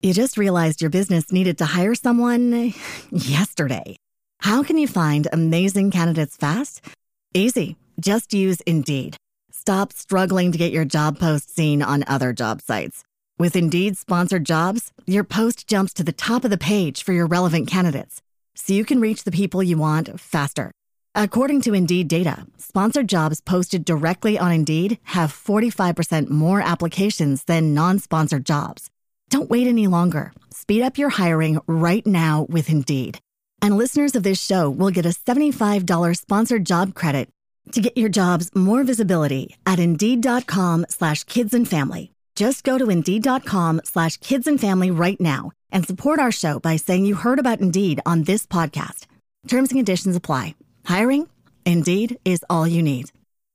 You just realized your business needed to hire someone yesterday. How can you find amazing candidates fast? Easy. Just use Indeed. Stop struggling to get your job post seen on other job sites. With Indeed sponsored jobs, your post jumps to the top of the page for your relevant candidates, so you can reach the people you want faster. According to Indeed data, sponsored jobs posted directly on Indeed have 45% more applications than non-sponsored jobs. Don't wait any longer. Speed up your hiring right now with Indeed. And listeners of this show will get a $75 sponsored job credit to get your jobs more visibility at Indeed.com/kidsandfamily. Just go to Indeed.com/kidsandfamily right now and support our show by saying you heard about Indeed on this podcast. Terms and conditions apply. Hiring? Indeed is all you need.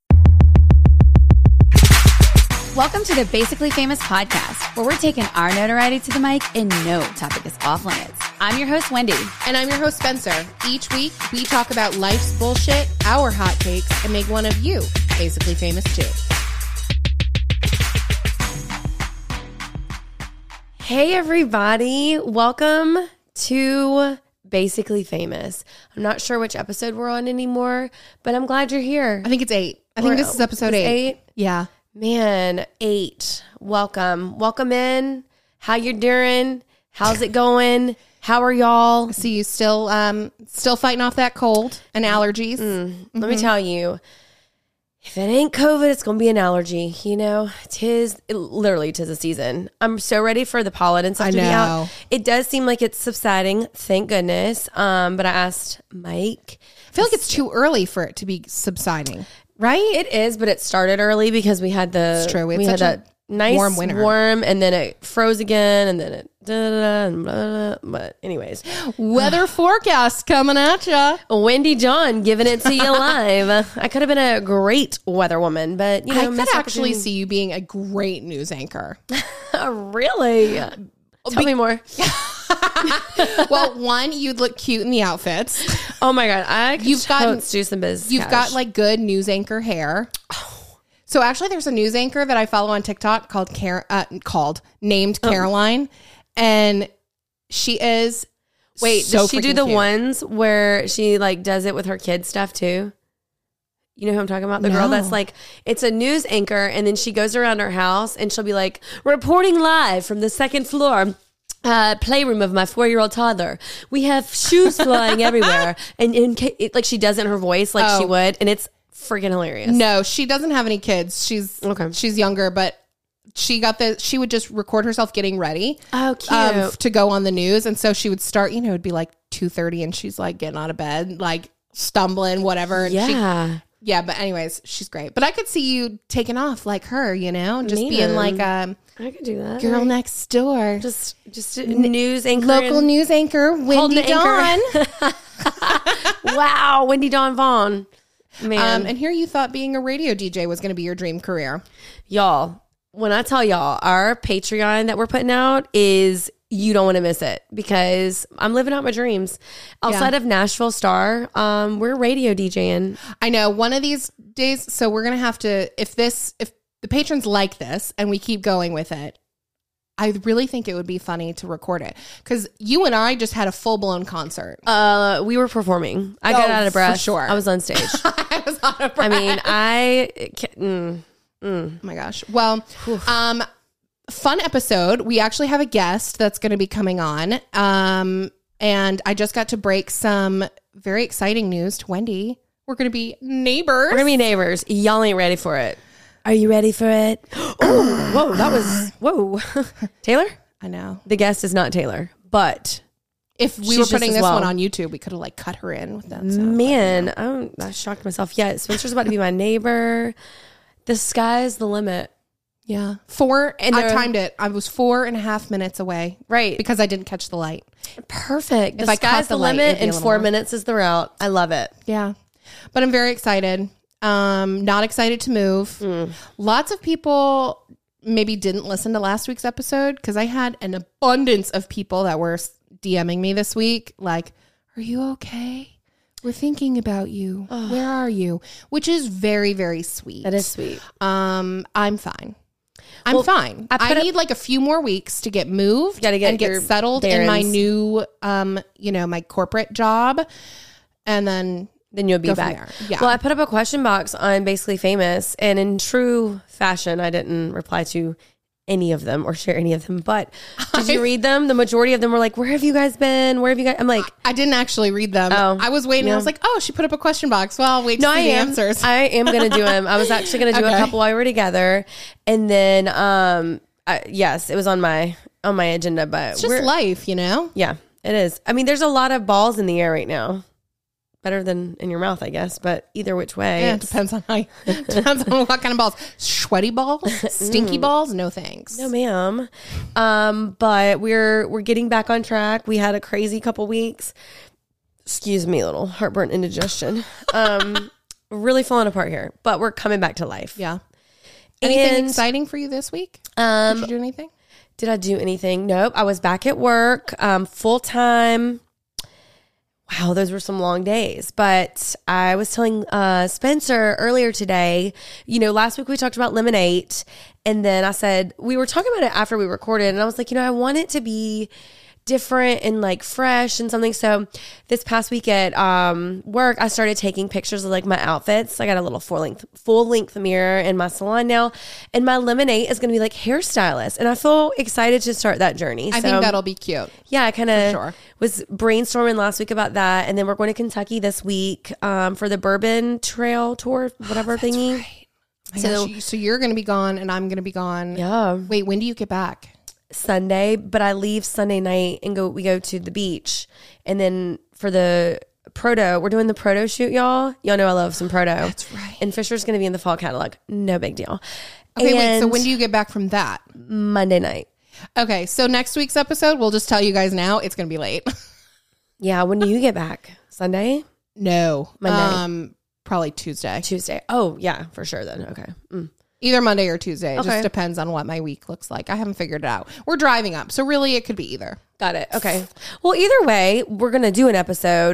Welcome to the Basically Famous podcast, where we're taking our notoriety to the mic and no topic is off limits. I'm your host, Wendy. And I'm your host, Spencer. Each week, we talk about life's bullshit, our hot takes, and make one of you basically famous too. Hey, everybody. Welcome to Basically Famous. I'm not sure which episode we're on anymore, but I'm glad you're here. I think it's 8. I think this is episode 8. Yeah. Man, 8. Welcome. Welcome in. How you doing? How's it going? How are y'all? I see you still fighting off that cold and allergies. Let me tell you, if it ain't COVID, it's going to be an allergy. You know, tis a season. I'm so ready for the pollen and stuff to be out. It does seem like it's subsiding, thank goodness. But I asked Mike. I feel like it's too early for it to be subsiding, right? It is, but it started early because we had It's true. We had that nice warm winter, and then it froze again, and then it and blah, blah, blah. But anyways, weather forecast coming at ya. Wendy John giving it to you live. I could have been a great weather woman, but you know, I could actually see you being a great news anchor. Really? Tell me more. Well, one, you'd look cute in the outfits. Oh my god, I could do some business. You've got like good news anchor hair. So actually, there's a news anchor that I follow on TikTok named Caroline, and she is. Wait, so does she do the cute. ones where she like does it with her kids stuff too? You know who I'm talking about? The girl that's like, it's a news anchor, and then she goes around her house and she'll be like, reporting live from the second floor playroom of my 4-year-old toddler. We have shoes flying everywhere, and like she does it in her voice like she would, and it's freaking hilarious. No, she doesn't have any kids. She's younger, but she would just record herself getting ready. Oh, cute. To go on the news. And so she would start, it'd be like 2:30 and she's like getting out of bed, like stumbling, whatever. And but anyways, she's great. But I could see you taking off like her, just being like I could do that. Girl next door. Just a news anchor. Local news anchor, Wendy Dawn. Wow, Wendy Dawn Vaughn. Man. And here you thought being a radio DJ was going to be your dream career. Y'all, when I tell y'all, our Patreon that we're putting out is, you don't want to miss it, because I'm living out my dreams. Outside of Nashville Star, we're radio DJing. I know, one of these days, so we're going to have to, if the patrons like this and we keep going with it, I really think it would be funny to record it, because you and I just had a full-blown concert. We were performing. I got out of breath. For sure. I was on stage. I was out of breath. I mean, Oh my gosh. Well, fun episode. We actually have a guest that's going to be coming on. And I just got to break some very exciting news to Wendy. We're going to be neighbors. Y'all ain't ready for it. Are you ready for it? Oh, whoa, that was, whoa. Taylor? I know. The guest is not Taylor, but if we were putting this one on YouTube, we could have like cut her in with that sound. Man, I shocked myself. Yeah, Spencer's about to be my neighbor. The sky's the limit. Yeah. I timed it. I was 4.5 minutes away. Right. Because I didn't catch the light. Perfect. The sky's the limit and 4 minutes is the route. I love it. Yeah. But I'm very excited. Not excited to move. Lots of people maybe didn't listen to last week's episode, because I had an abundance of people that were DMing me this week like, are you okay? We're thinking about you. Where are you? Which is very, very sweet. That is sweet. I'm fine. I'm fine. I put need like a few more weeks to get moved Gotta get and get your settled in my bearings. new, my corporate job. And then you'll be go from back. there. Yeah. Well, I put up a question box on Basically Famous, and in true fashion, I didn't reply to any of them or share any of them. But did you read them? The majority of them were like, "Where have you guys been? Where have you guys?" I'm like, I didn't actually read them. Oh, I was waiting. yeah. I was like, oh, she put up a question box. Well, I'll wait to see the answers. I am going to do them. I was actually going to do a Okay. couple while we were together, and then yes, it was on my agenda. But It's just life, you know? yeah, it is. I mean, there's a lot of balls in the air right now. Better than in your mouth, I guess. But either which way, Yeah, it depends on depends on what kind of balls. Sweaty balls, stinky balls. No thanks. no, ma'am. But we're getting back on track. We had a crazy couple weeks. Excuse me, little heartburn, indigestion. Really falling apart here, but we're coming back to life. Yeah. Anything And, exciting for you this week? Did you do anything? Did I do anything? Nope. I was back at work, full time. Wow, those were some long days. But I was telling Spencer earlier today, last week we talked about Lemonade. And then I said, we were talking about it after we recorded. And I was like, I want it to be different and like fresh and something. So this past week at work, I started taking pictures of like my outfits. I got a little full length mirror in my salon now, and my Lemonade is going to be like hairstylist, and I feel excited to start that journey. I think that'll be cute. Yeah, I kind of sure. was brainstorming last week about that, and then we're going to Kentucky this week for the Bourbon Trail Tour, whatever thingy. Right. So you're going to be gone, and I'm going to be gone. Yeah. Wait, when do you get back? Sunday, but I leave Sunday night and we go to the beach. And then for the proto, we're doing the proto shoot, y'all. Y'all know I love some proto. That's right. And Fisher's going to be in the fall catalog. No big deal. Okay, wait. So And when do you get back from that? Monday night. Okay, so next week's episode, we'll just tell you guys now, it's going to be late. Yeah. When do you get back? Sunday? No. Monday. Probably Tuesday. Tuesday. Oh, yeah, for sure then. Okay. Either Monday or Tuesday. It Okay. just depends on what my week looks like. I haven't figured it out. We're driving up, so really it could be either. Got it. Okay. Well, either way, we're going to do an episode.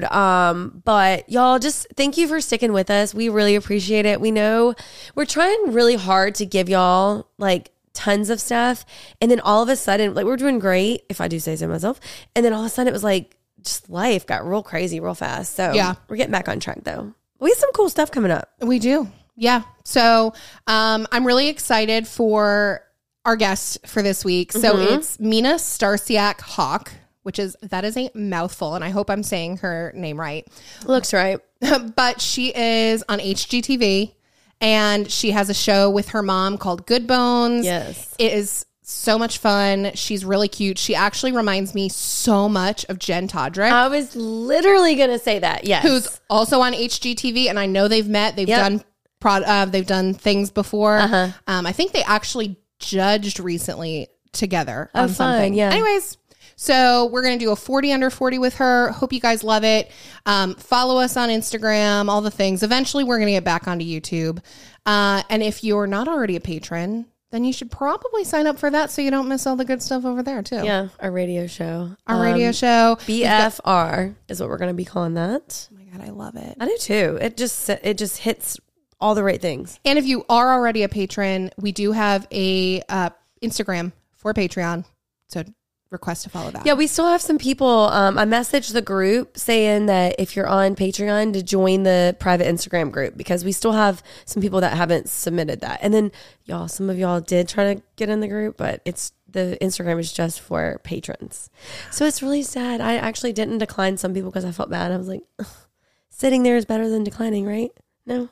But y'all just thank you for sticking with us. We really appreciate it. We know we're trying really hard to give y'all like tons of stuff. And then all of a sudden, like we're doing great, if I do say so myself. And then all of a sudden it was like just life got real crazy real fast. So Yeah. we're getting back on track though. We have some cool stuff coming up. We do. Yeah. So I'm really excited for our guest for this week. So it's Mina Starsiak Hawk, that is a mouthful, and I hope I'm saying her name right. Looks right. But she is on HGTV, and she has a show with her mom called Good Bones. Yes. It is so much fun. She's really cute. She actually reminds me so much of Jen Todrick. I was literally going to say that. Yes. Who's also on HGTV, and I know they've met. They've they've done things before. I think they actually judged recently together on fun, something. yeah. Anyways, so we're gonna do a 40 under 40 with her. Hope you guys love it. Follow us on Instagram, all the things. Eventually, we're gonna get back onto YouTube. And if you're not already a patron, then you should probably sign up for that so you don't miss all the good stuff over there too. Yeah, our radio show. Our radio show. BFR is what we're going to be calling that. Oh my God, I love it. I do too. It just hits all the right things. And if you are already a patron, we do have a Instagram for Patreon. So request to follow that. Yeah, we still have some people. I messaged the group saying that if you're on Patreon to join the private Instagram group, because we still have some people that haven't submitted that. And then some of y'all did try to get in the group, but the Instagram is just for patrons. So it's really sad. I actually didn't decline some people because I felt bad. I was like, ugh, sitting there is better than declining, right? No.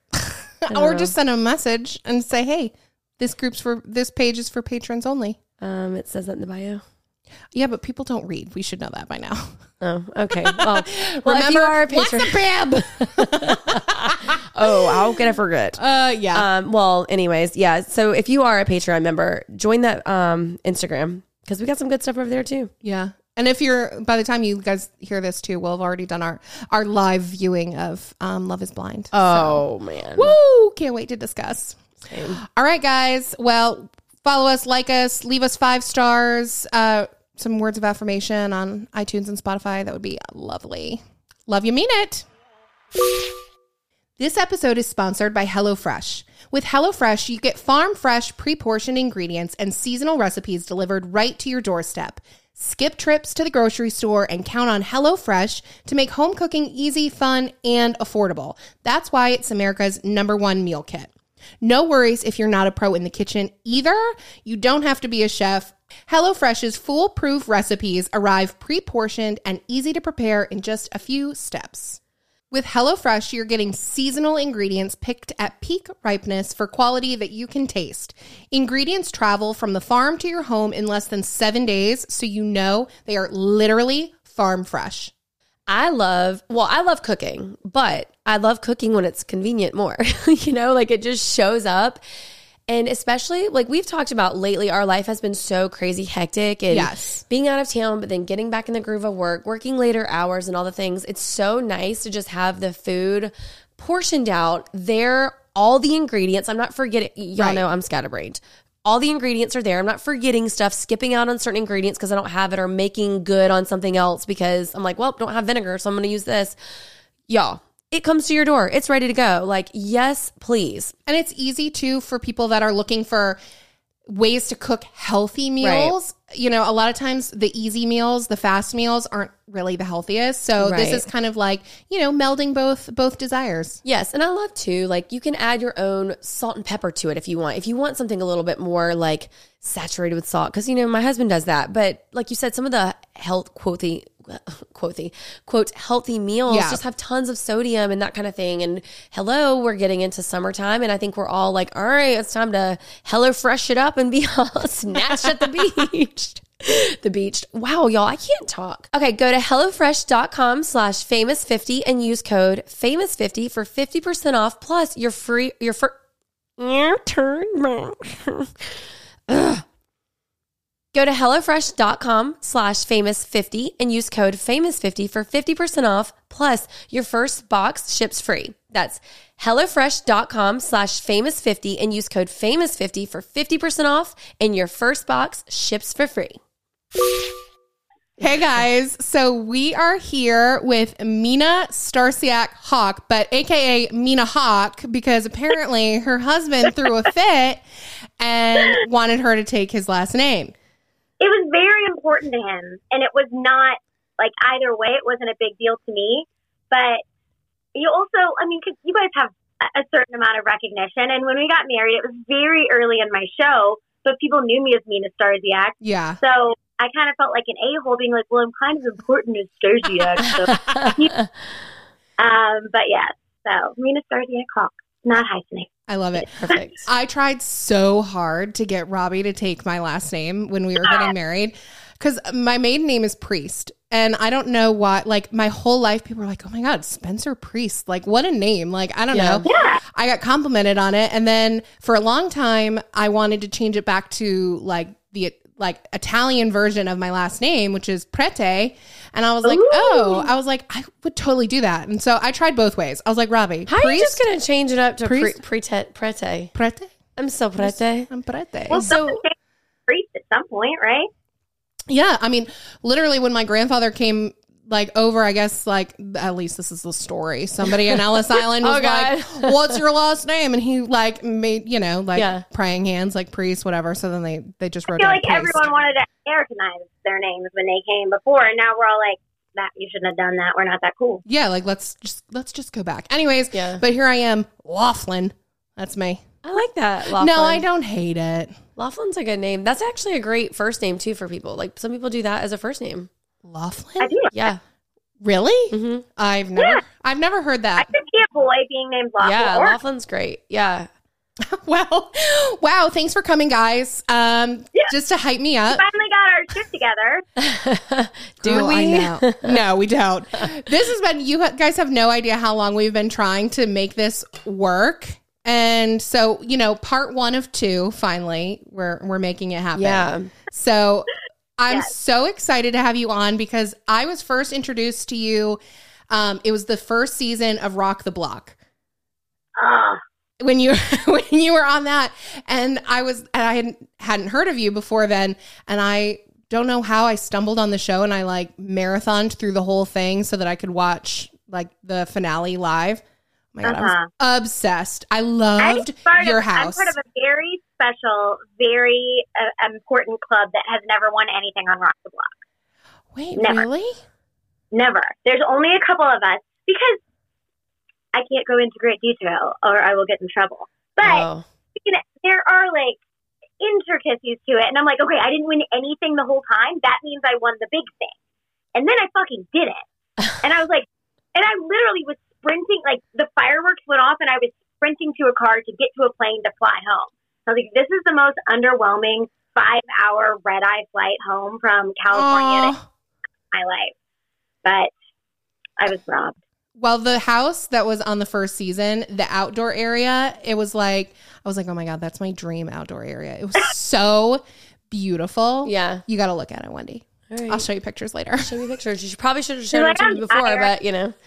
Or just send a message and say, hey, this page is for patrons only. It says that in the bio. Yeah, but people don't read. We should know that by now. Oh, okay. Well, Remember, if you are a what's patron, the bib? oh, how can I forget? Yeah. Well, anyways, yeah. So if you are a Patreon member, join that Instagram because we got some good stuff over there too. Yeah. And by the time you guys hear this too, we'll have already done our live viewing of Love is Blind. Oh, man. Woo! Can't wait to discuss. Same. All right, guys. Well, follow us, like us, leave us 5 stars, some words of affirmation on iTunes and Spotify. That would be lovely. Love you, mean it. This episode is sponsored by HelloFresh. With HelloFresh, you get farm-fresh, pre-portioned ingredients and seasonal recipes delivered right to your doorstep. Skip trips to the grocery store and count on HelloFresh to make home cooking easy, fun, and affordable. That's why it's America's #1 meal kit. No worries if you're not a pro in the kitchen either. You don't have to be a chef. HelloFresh's foolproof recipes arrive pre-portioned and easy to prepare in just a few steps. With HelloFresh, you're getting seasonal ingredients picked at peak ripeness for quality that you can taste. Ingredients travel from the farm to your home in less than 7 days, so you know they are literally farm fresh. I love cooking, but I love cooking when it's convenient more. Like it just shows up. And especially, like we've talked about lately, our life has been so crazy hectic and being out of town, but then getting back in the groove of work, working later hours and all the things. It's so nice to just have the food portioned out there, all the ingredients. I'm not forgetting, y'all know I'm scatterbrained. All the ingredients are there. I'm not forgetting stuff, skipping out on certain ingredients because I don't have it or making good on something else because I'm like, well, don't have vinegar, so I'm going to use this. Y'all. It comes to your door. It's ready to go. Like, yes, please. And it's easy, too, for people that are looking for ways to cook healthy meals. Right. A lot of times the easy meals, the fast meals aren't really the healthiest. So this is kind of like, melding both desires. Yes. And I love, too, like you can add your own salt and pepper to it if you want. If you want something a little bit more like saturated with salt. Because, my husband does that. But like you said, some of the quote, healthy meals just have tons of sodium and that kind of thing. And we're getting into summertime and I think we're all like, all right, it's time to HelloFresh it up and be all snatched at the beach. The beach. Wow, y'all, I can't talk. Okay, go to HelloFresh.com/famous50 and use code famous50 for 50% off plus your turn. Go to HelloFresh.com/famous50 and use code famous50 for 50% off plus your first box ships free. That's HelloFresh.com/famous50 and use code famous50 for 50% off and your first box ships for free. Hey guys, so we are here with Mina Starsiak Hawk, but AKA Mina Hawk, because apparently her husband threw a fit and wanted her to take his last name. It was very important to him, and it was not, like, either way, it wasn't a big deal to me, but you also, because you guys have a certain amount of recognition, and when we got married, it was very early in my show, but people knew me as Mina Starsiak. Yeah. So I kind of felt like an a-hole being like, well, I'm kind of important as Starsiak. So, but yes, so Mina Starsiak Hawk, not hyphenate. I love it. Perfect. I tried so hard to get Robbie to take my last name when we were getting married because my maiden name is Priest. And I don't know why, like my whole life, people were like, oh my God, Spencer Priest. Like what a name. Like, I don't know. Yeah. I got complimented on it. And then for a long time, I wanted to change it back to like the Italian version of my last name, which is Prete. And I was like, I would totally do that. And so I tried both ways. I was like, Robbie, how are you just going to change it up to Prete? Prete? I'm so Prete. I'm Prete. Well, so Priest at some point, right? Yeah. I mean, literally when my grandfather came over, I guess, at least this is the story. Somebody in Ellis Island was like, what's your last name? And he made, praying hands, like priest, whatever. So then they just wrote I feel down like priest. everyone wanted to Americanize their names when they came before. And now we're all like, that you shouldn't have done that. We're not that cool. Yeah. Let's just go back. Anyways. Yeah. But here I am, Laughlin. That's me. I like that. Laughlin. No, I don't hate it. Laughlin's a good name. That's actually a great first name too for people. Like some people do that as a first name. Laughlin? I do. Yeah. Really? Mm-hmm. I've never heard that. I could see a boy being named Laughlin. Yeah, Laughlin's great. Yeah. Well, wow. Thanks for coming, guys. Just to hype me up. We finally got our shit together. Do we? I know. No, we don't. This has been, you guys have no idea how long we've been trying to make this work. And so, part 1 of 2, finally, we're making it happen. Yeah. So I'm so excited to have you on because I was first introduced to you. It was the first season of Rock the Block. When you were on that, and I hadn't heard of you before then, and I don't know how I stumbled on the show, and I marathoned through the whole thing so that I could watch the finale live. my God, I was obsessed. I loved your house. I'm part of a very special, very important club that has never won anything on Rock the Block. Wait, never. Really? Never. There's only a couple of us because I can't go into great detail or I will get in trouble. But there are like intricacies to it. And I'm like, okay, I didn't win anything the whole time. That means I won the big thing. And then I fucking did it. And I was like, and I literally was sprinting, like the fireworks went off and I was sprinting to a car to get to a plane to fly home. I was like, this is the most underwhelming 5-hour red-eye flight home from California to my life. But I was robbed. Well, the house that was on the first season, the outdoor area, it was like, I was like, oh my God, that's my dream outdoor area. It was so beautiful. Yeah. You got to look at it, Wendy. All right. I'll show you pictures later. Show me pictures. You probably should have shown it to me before, but you know.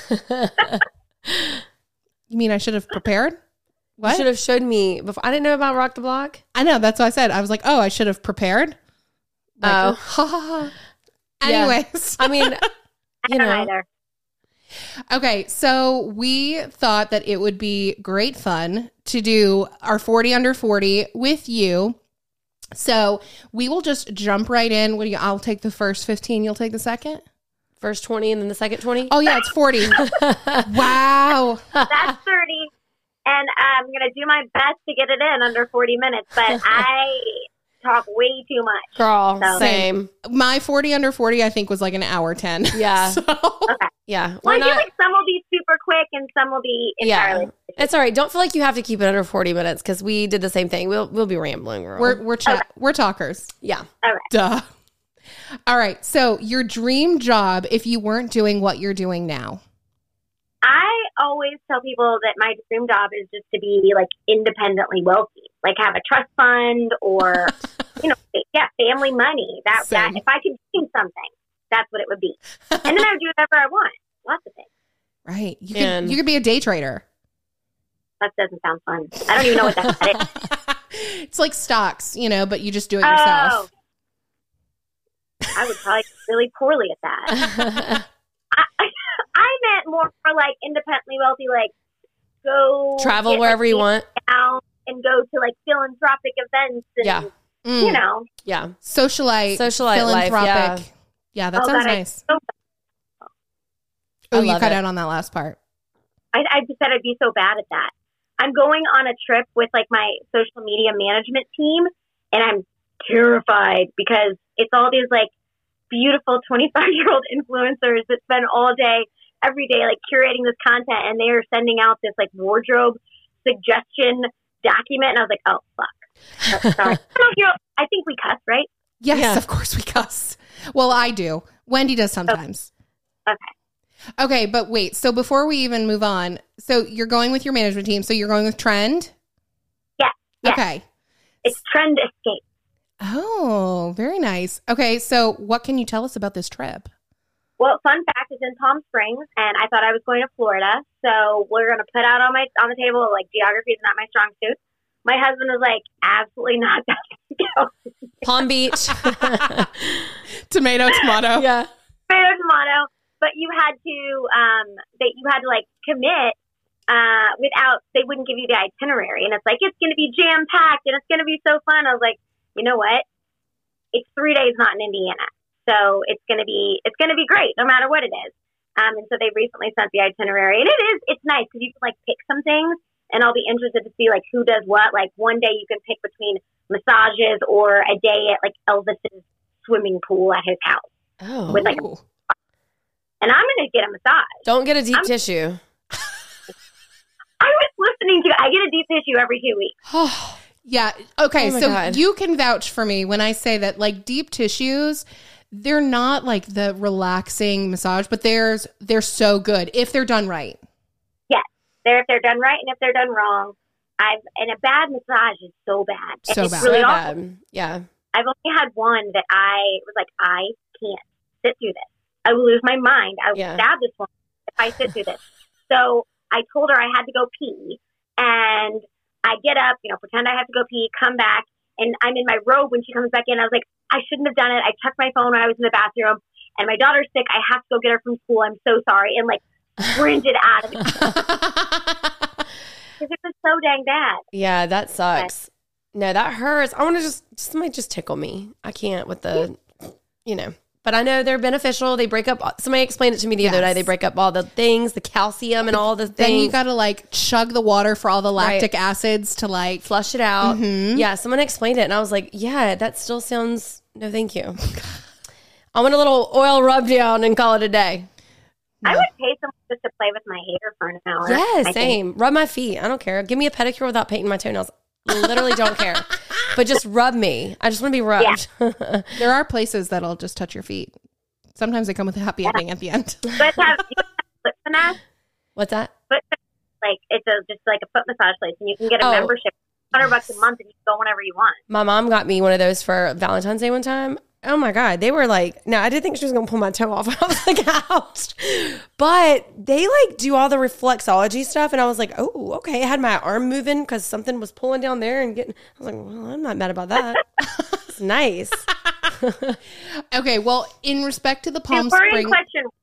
You mean I should have prepared? What? You should have showed me before. I didn't know about Rock the Block. I know. That's what I said. I was like, oh, I should have prepared. Like, ha, ha, ha. Anyways. I mean, you know. Either. Okay, so we thought that it would be great fun to do our 40 under 40 with you. So we will just jump right in. What do you? I'll take the first 15. You'll take the second. First 20 and then the second 20. Oh yeah, it's 40. Wow, That's 30. And I'm going to do my best to get it in under 40 minutes, but I talk way too much. Girl, So- same. my 40 under 40 I think was like an hour 10. Yeah. So, Okay. Yeah. Well, I We're feel not, like some will be super quick and some will be entirely. yeah. It's all right. Don't feel like you have to keep it under 40 minutes because we did the same thing. We'll be rambling. Girl. we're talkers. yeah. All right. Duh. All right. So your dream job if you weren't doing what you're doing now. I always tell people that my dream job is just to be like independently wealthy, like have a trust fund or, family money. That Same. if I could do something, that's what it would be. And then I would do whatever I want. Lots of things. Right. You And- could be a day trader. That doesn't sound fun. I don't even know what that is. It's like stocks, but you just do it yourself. I would probably do really poorly at that. I meant more for like independently wealthy, like go Travel get, wherever like, you want. down and go to like philanthropic events and Yeah. Yeah. Socialite life. Yeah. Yeah, that Oh, sounds God, nice. I Oh, you love cut it. out on that last part. just said I'd be so bad at that. I'm going on a trip with like my social media management team, and I'm terrified because it's all these like beautiful 25-year-old influencers that spend all day, every day, like curating this content, and they are sending out this like wardrobe suggestion document, and I was like, oh fuck. Sorry. I think we cuss, right? Yes, Yeah. of course we cuss. Well, I do. Wendy does sometimes. Okay, but wait. So before we even move on, so you're going with your management team. So you're going with Trend? Yes. Okay. It's Trend Escape. Oh, very nice. Okay, so what can you tell us about this trip? Well, fun fact, it's in Palm Springs, and I thought I was going to Florida, so we're going to put out on the table, like, geography is not my strong suit. My husband was like, absolutely not. Palm Beach. Tomato. Yeah. Tomato. But you had to like commit without, they wouldn't give you the itinerary. And it's like, it's going to be jam packed and it's going to be so fun. I was like, you know what? It's 3 days not in Indiana. So it's going to be great no matter what it is. And so they recently sent the itinerary, and it's nice because you can like pick some things, and I'll be interested to see like who does what. Like one day you can pick between massages or a day at like Elvis's swimming pool at his house. Oh. With like, and I'm going to get a massage. Don't get a deep tissue. I was listening to, I get a deep tissue every 2 weeks. Yeah. Okay. Oh my So God. you can vouch for me when I say that like deep tissues, they're not like the relaxing massage, but they're so good if they're done right. Yes. If they're done right and if they're done wrong. And a bad massage is so bad. So it's bad. really So awful. bad. Yeah. I've only had one that I was like, I can't sit through this. I will lose my mind. I will Yeah. stab this one if I sit through this. So I told her I had to go pee, and I get up, pretend I have to go pee, come back, and I'm in my robe when she comes back in. I was like, I shouldn't have done it. I checked my phone when I was in the bathroom, and my daughter's sick. I have to go get her from school. I'm so sorry. And like sprint it out of it. Because it was so dang bad. Yeah, that sucks. No, that hurts. I want to somebody just tickle me. I can't with the, But I know they're beneficial. They break up. Somebody explained it to me the other day. They break up all the things, the calcium and all the things. Then you got to like chug the water for all the lactic acids to like flush it out. Mm-hmm. Yeah, someone explained it, and I was like, yeah, that still sounds. No, thank you. I want a little oil rub down and call it a day. I would pay someone just to play with my hair for an hour. Yeah, same. Rub my feet. I don't care. Give me a pedicure without painting my toenails. Literally don't care. But just rub me. I just want to be rubbed. Yeah. There are places that'll just touch your feet. Sometimes they come with a happy ending at the end. But you have foot massage? What's that? It's just like a foot massage place, and you can get a membership, $100 a month, and you can go whenever you want. My mom got me one of those for Valentine's Day one time. Oh my God. They were like, no, I didn't think she was going to pull my toe off. I was like, ouch. But they like do all the reflexology stuff. And I was like, oh, okay. I had my arm moving because something was pulling down there and getting, I was like, well, I'm not mad about that. It's nice. Okay. Well, in respect to the Palm Springs. Springs.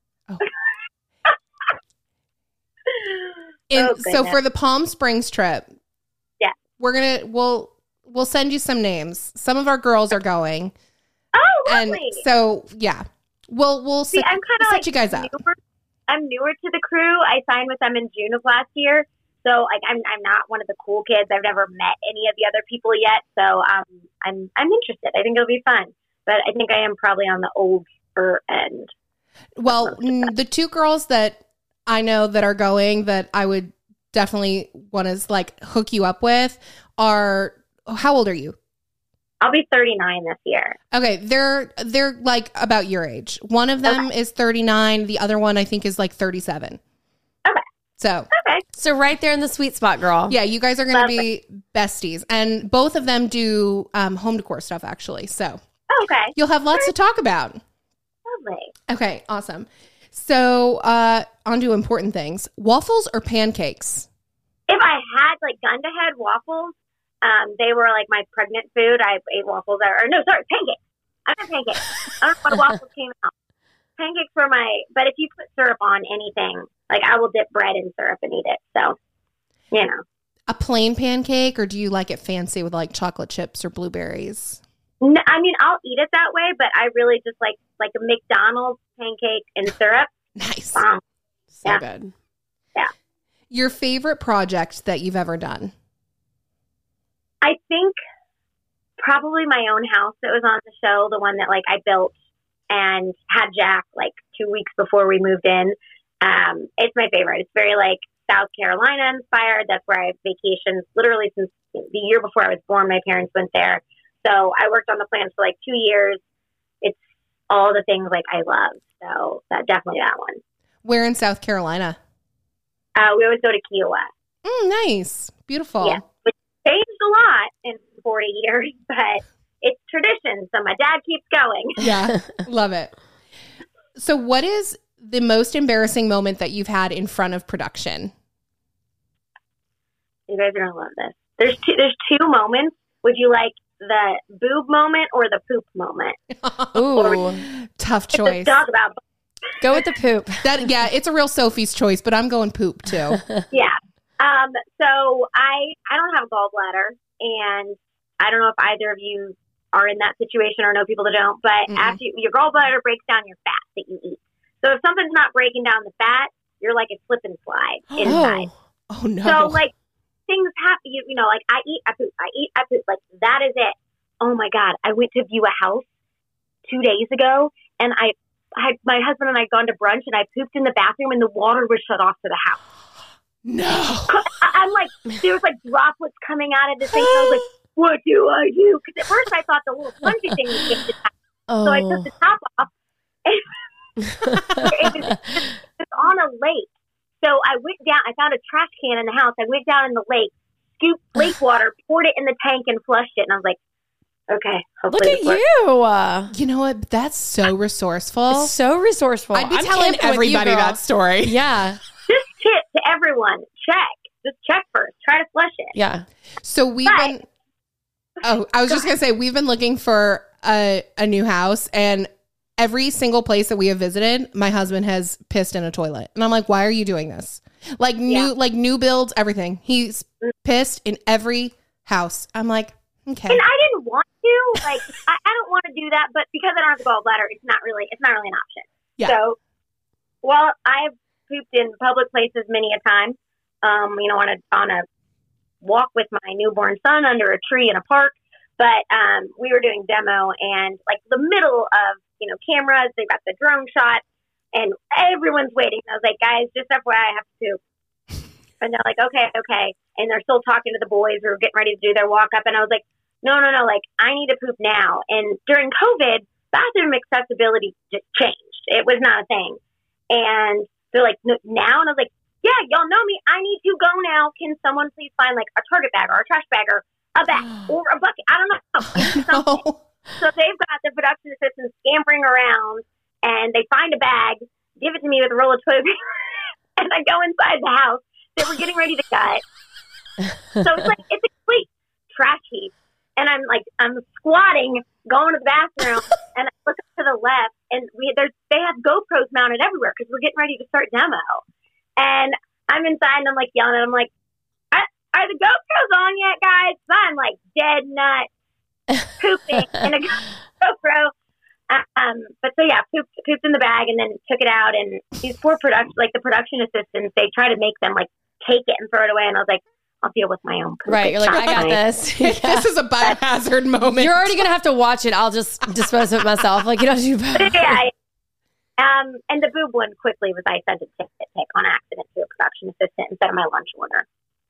So for the Palm Springs trip, yeah, we'll send you some names. Some of our girls are going. Oh, lovely. And so, yeah, we'll See, I'm kind of set you guys up. I'm newer to the crew. I signed with them in June of last year. So like, I'm not one of the cool kids. I've never met any of the other people yet. So I'm interested. I think it'll be fun. But I think I am probably on the older end. Well, the two girls that I know that are going that I would definitely want to like hook you up with are, how old are you? I'll be 39 this year. Okay, they're like about your age. One of them is 39. The other one I think is like 37. Okay. So right there in the sweet spot, girl. Yeah, you guys are going to be besties, and both of them do home decor stuff actually. So okay, you'll have lots to talk about. Lovely. Okay, awesome. So on to important things: waffles or pancakes? If I had like gun to head waffles. They were like my pregnant food. I ate waffles. Pancakes. I had pancakes. I don't know why waffles came out. Pancakes were but if you put syrup on anything, like I will dip bread in syrup and eat it. So, A plain pancake, or do you like it fancy with like chocolate chips or blueberries? No, I mean, I'll eat it that way, but I really just like a McDonald's pancake and syrup. Nice. So good. Yeah. Your favorite project that you've ever done? I think probably my own house that was on the show, the one that like I built and had Jack like 2 weeks before we moved in. It's my favorite. It's very like South Carolina inspired. That's where I vacationed literally since the year before I was born. My parents went there. So I worked on the plans for like 2 years. It's all the things like I love. So definitely that one. Where in South Carolina? We always go to Kiowa. Nice. Beautiful. Yeah. Changed a lot in 40 years, but it's tradition, so my dad keeps going. Yeah, love it. So what is the most embarrassing moment that you've had in front of production? You guys are going to love this. There's two moments. Would you like the boob moment or the poop moment? Ooh, tough choice. Talk about Go with the poop. It's a real Sophie's choice, but I'm going poop too. Yeah. So I don't have a gallbladder, and I don't know if either of you are in that situation or know people that don't, but after your gallbladder breaks down your fat that you eat. So if something's not breaking down the fat, you're like a slip and slide inside. Oh no. So like things happen, like I eat, I poop, like that is it. Oh my God. I went to view a house 2 days ago, and my husband and I had gone to brunch, and I pooped in the bathroom, and the water was shut off to the house. No. I'm like, there was like droplets coming out of the thing. I was like, what do I do? Because at first I thought the little spongy thing was just the top. So I took the top off. And it was on a lake. So I went down. I found a trash can in the house. I went down in the lake, scooped lake water, poured it in the tank, and flushed it. And I was like, okay. Look at you. You know what? That's so resourceful. So resourceful. I'd be telling everybody that story. Yeah. Just tip to everyone. Just check first. Try to flush it. Yeah. So we've been I was just going to say, we've been looking for a new house, and every single place that we have visited, my husband has pissed in a toilet. And I'm like, why are you doing this? Like new builds, everything. He's pissed in every house. I'm like, okay. And I didn't want to. Like, I don't want to do that, but because I don't have a gallbladder, it's not really an option. Yeah. So, well, I've pooped in public places many a time. On a walk with my newborn son under a tree in a park. But we were doing demo, and like the middle of cameras, they got the drone shot, and everyone's waiting. I was like, guys, just FYI, I have to poop. And they're like, okay. And they're still talking to the boys who are getting ready to do their walk up. And I was like, no, like I need to poop now. And during COVID, bathroom accessibility just changed. It was not a thing. And they're like, now? And I was like, yeah, y'all know me. I need to go now. Can someone please find like a Target bag or a trash bag or a bag or a bucket? I don't know. Something. So they've got the production assistants scampering around, and they find a bag, give it to me with a roll of toilet paper, and I go inside the house that we're getting ready to cut. So it's a complete trash heap. And I'm squatting, going to the bathroom, and I look up to the left, and they have GoPros mounted everywhere because we're getting ready to start demo. And I'm inside, and I'm like yelling, and I'm like, are the GoPros on yet, guys? So I'm like dead nut pooping in a GoPro. But so yeah, pooped in the bag, and then took it out. And these poor the production assistants, they try to make them like take it and throw it away. And I was like, I'll deal with my own poop. Right. You're like, I got this. Yeah. This is a biohazard moment. You're already going to have to watch it. I'll just dispose of it myself. Like, you don't do both. Yeah. And the boob one quickly was I sent a pic on accident to a production assistant instead of my lunch order.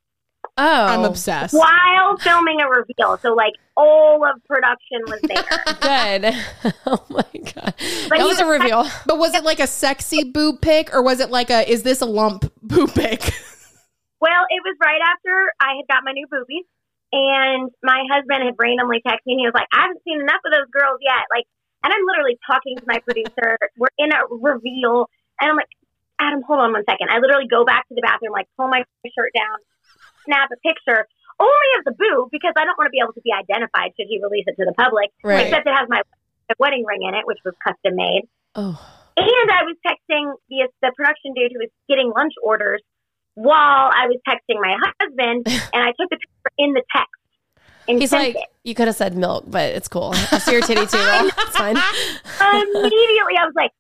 Oh. I'm obsessed. While filming a reveal. So like all of production was there. Good. Oh my God. That was a reveal. But was it like a sexy boob pic, or was it like is this a lump boob pic? Well, it was right after I had got my new boobies, and my husband had randomly texted me, and he was like, I haven't seen enough of those girls yet. Like, and I'm literally talking to my producer. We're in a reveal, and I'm like, Adam, hold on one second. I literally go back to the bathroom, like pull my shirt down, snap a picture, only of the boob, because I don't want to be able to be identified should he release it to the public. Right. Except it has my wedding ring in it, which was custom made. Oh. And I was texting the production dude who was getting lunch orders while I was texting my husband, and I took the picture in the text. And he's like, you could have said milk, but it's cool. I see your titty too. It's fine. Immediately, I was like,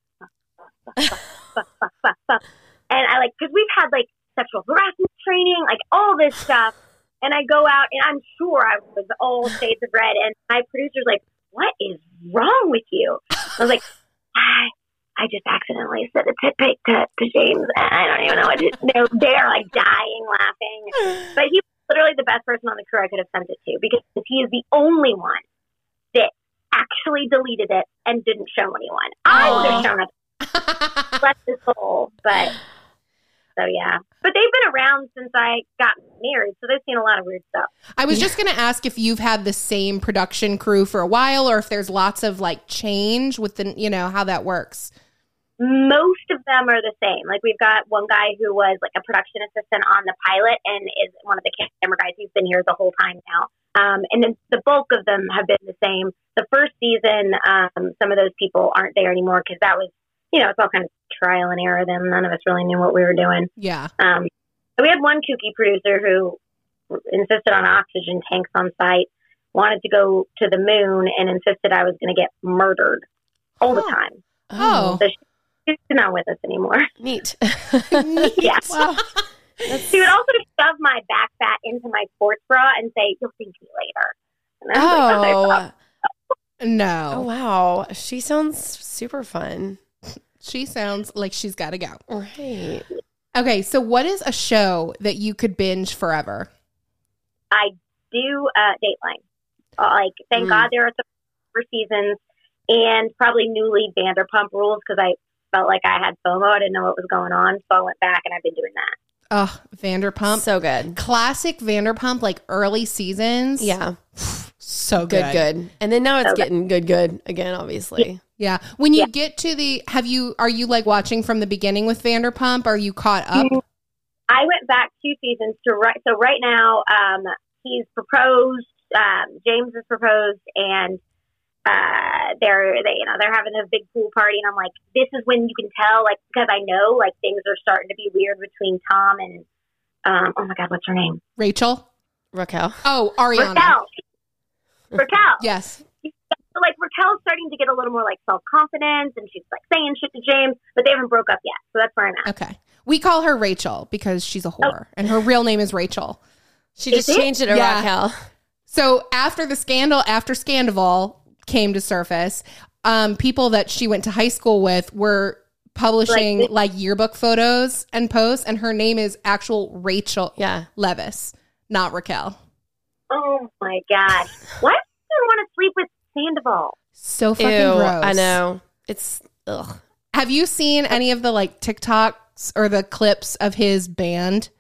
fuck. And I because we've had sexual harassment training, all this stuff. And I go out, and I'm sure I was all shades of red. And my producer's like, what is wrong with you? I was like, I just accidentally said a tit pic to James, and I don't even know what to do. They're dying laughing. But he was literally the best person on the crew I could have sent it to, because he is the only one that actually deleted it and didn't show anyone. I would have shown it. Bless his soul. But so yeah. But they've been around since I got married, so they've seen a lot of weird stuff. I was just going to ask if you've had the same production crew for a while, or if there's lots of change with the, how that works. Most of them are the same. We've got one guy who was a production assistant on the pilot and is one of the camera guys. He's been here the whole time now. And then the bulk of them have been the same. The first season, some of those people aren't there anymore because that was, it's all kind of trial and error. Then none of us really knew what we were doing. Yeah. So we had one kooky producer who insisted on oxygen tanks on site, wanted to go to the moon, and insisted I was going to get murdered all the time. Oh. So she's not with us anymore. Neat. Yeah. Wow. She would also shove my back fat into my sports bra and say, "You'll thank me later." And I was like, okay, no. Oh, wow. She sounds super fun. She sounds like she's got to go. Right. Okay, so what is a show that you could binge forever? I do Dateline. Thank God there are some more seasons, and probably newly Vanderpump Rules, because I felt like I had FOMO. I didn't know what was going on, so I went back and I've been doing that. Oh, Vanderpump. So good. Classic Vanderpump, early seasons. Yeah. So good. Good. And then now it's getting good again, obviously. Yeah. When you get to are you watching from the beginning with Vanderpump? Are you caught up? I went back 2 seasons so right now, he's proposed, James has proposed, and they're having a big pool party, and I'm like, this is when you can tell, like, because I know, like, things are starting to be weird between Tom and oh my God, what's her name? Rachel? Raquel. Oh, Ariana. Raquel. Yes. So, like, Raquel's starting to get a little more, like, self-confidence, and she's, like, saying shit to James, but they haven't broke up yet. So that's where I'm at. Okay. We call her Rachel because she's a whore, and her real name is Rachel. She just changed it to Raquel. So after the scandal, after Scandival came to surface, people that she went to high school with were publishing like yearbook photos and posts, and her name is actual Rachel Leviss, not Raquel. Oh my God. Why do you want to sleep with Sandoval? So fucking gross. I know. It's ugh. Have you seen any of the like TikToks or the clips of his band?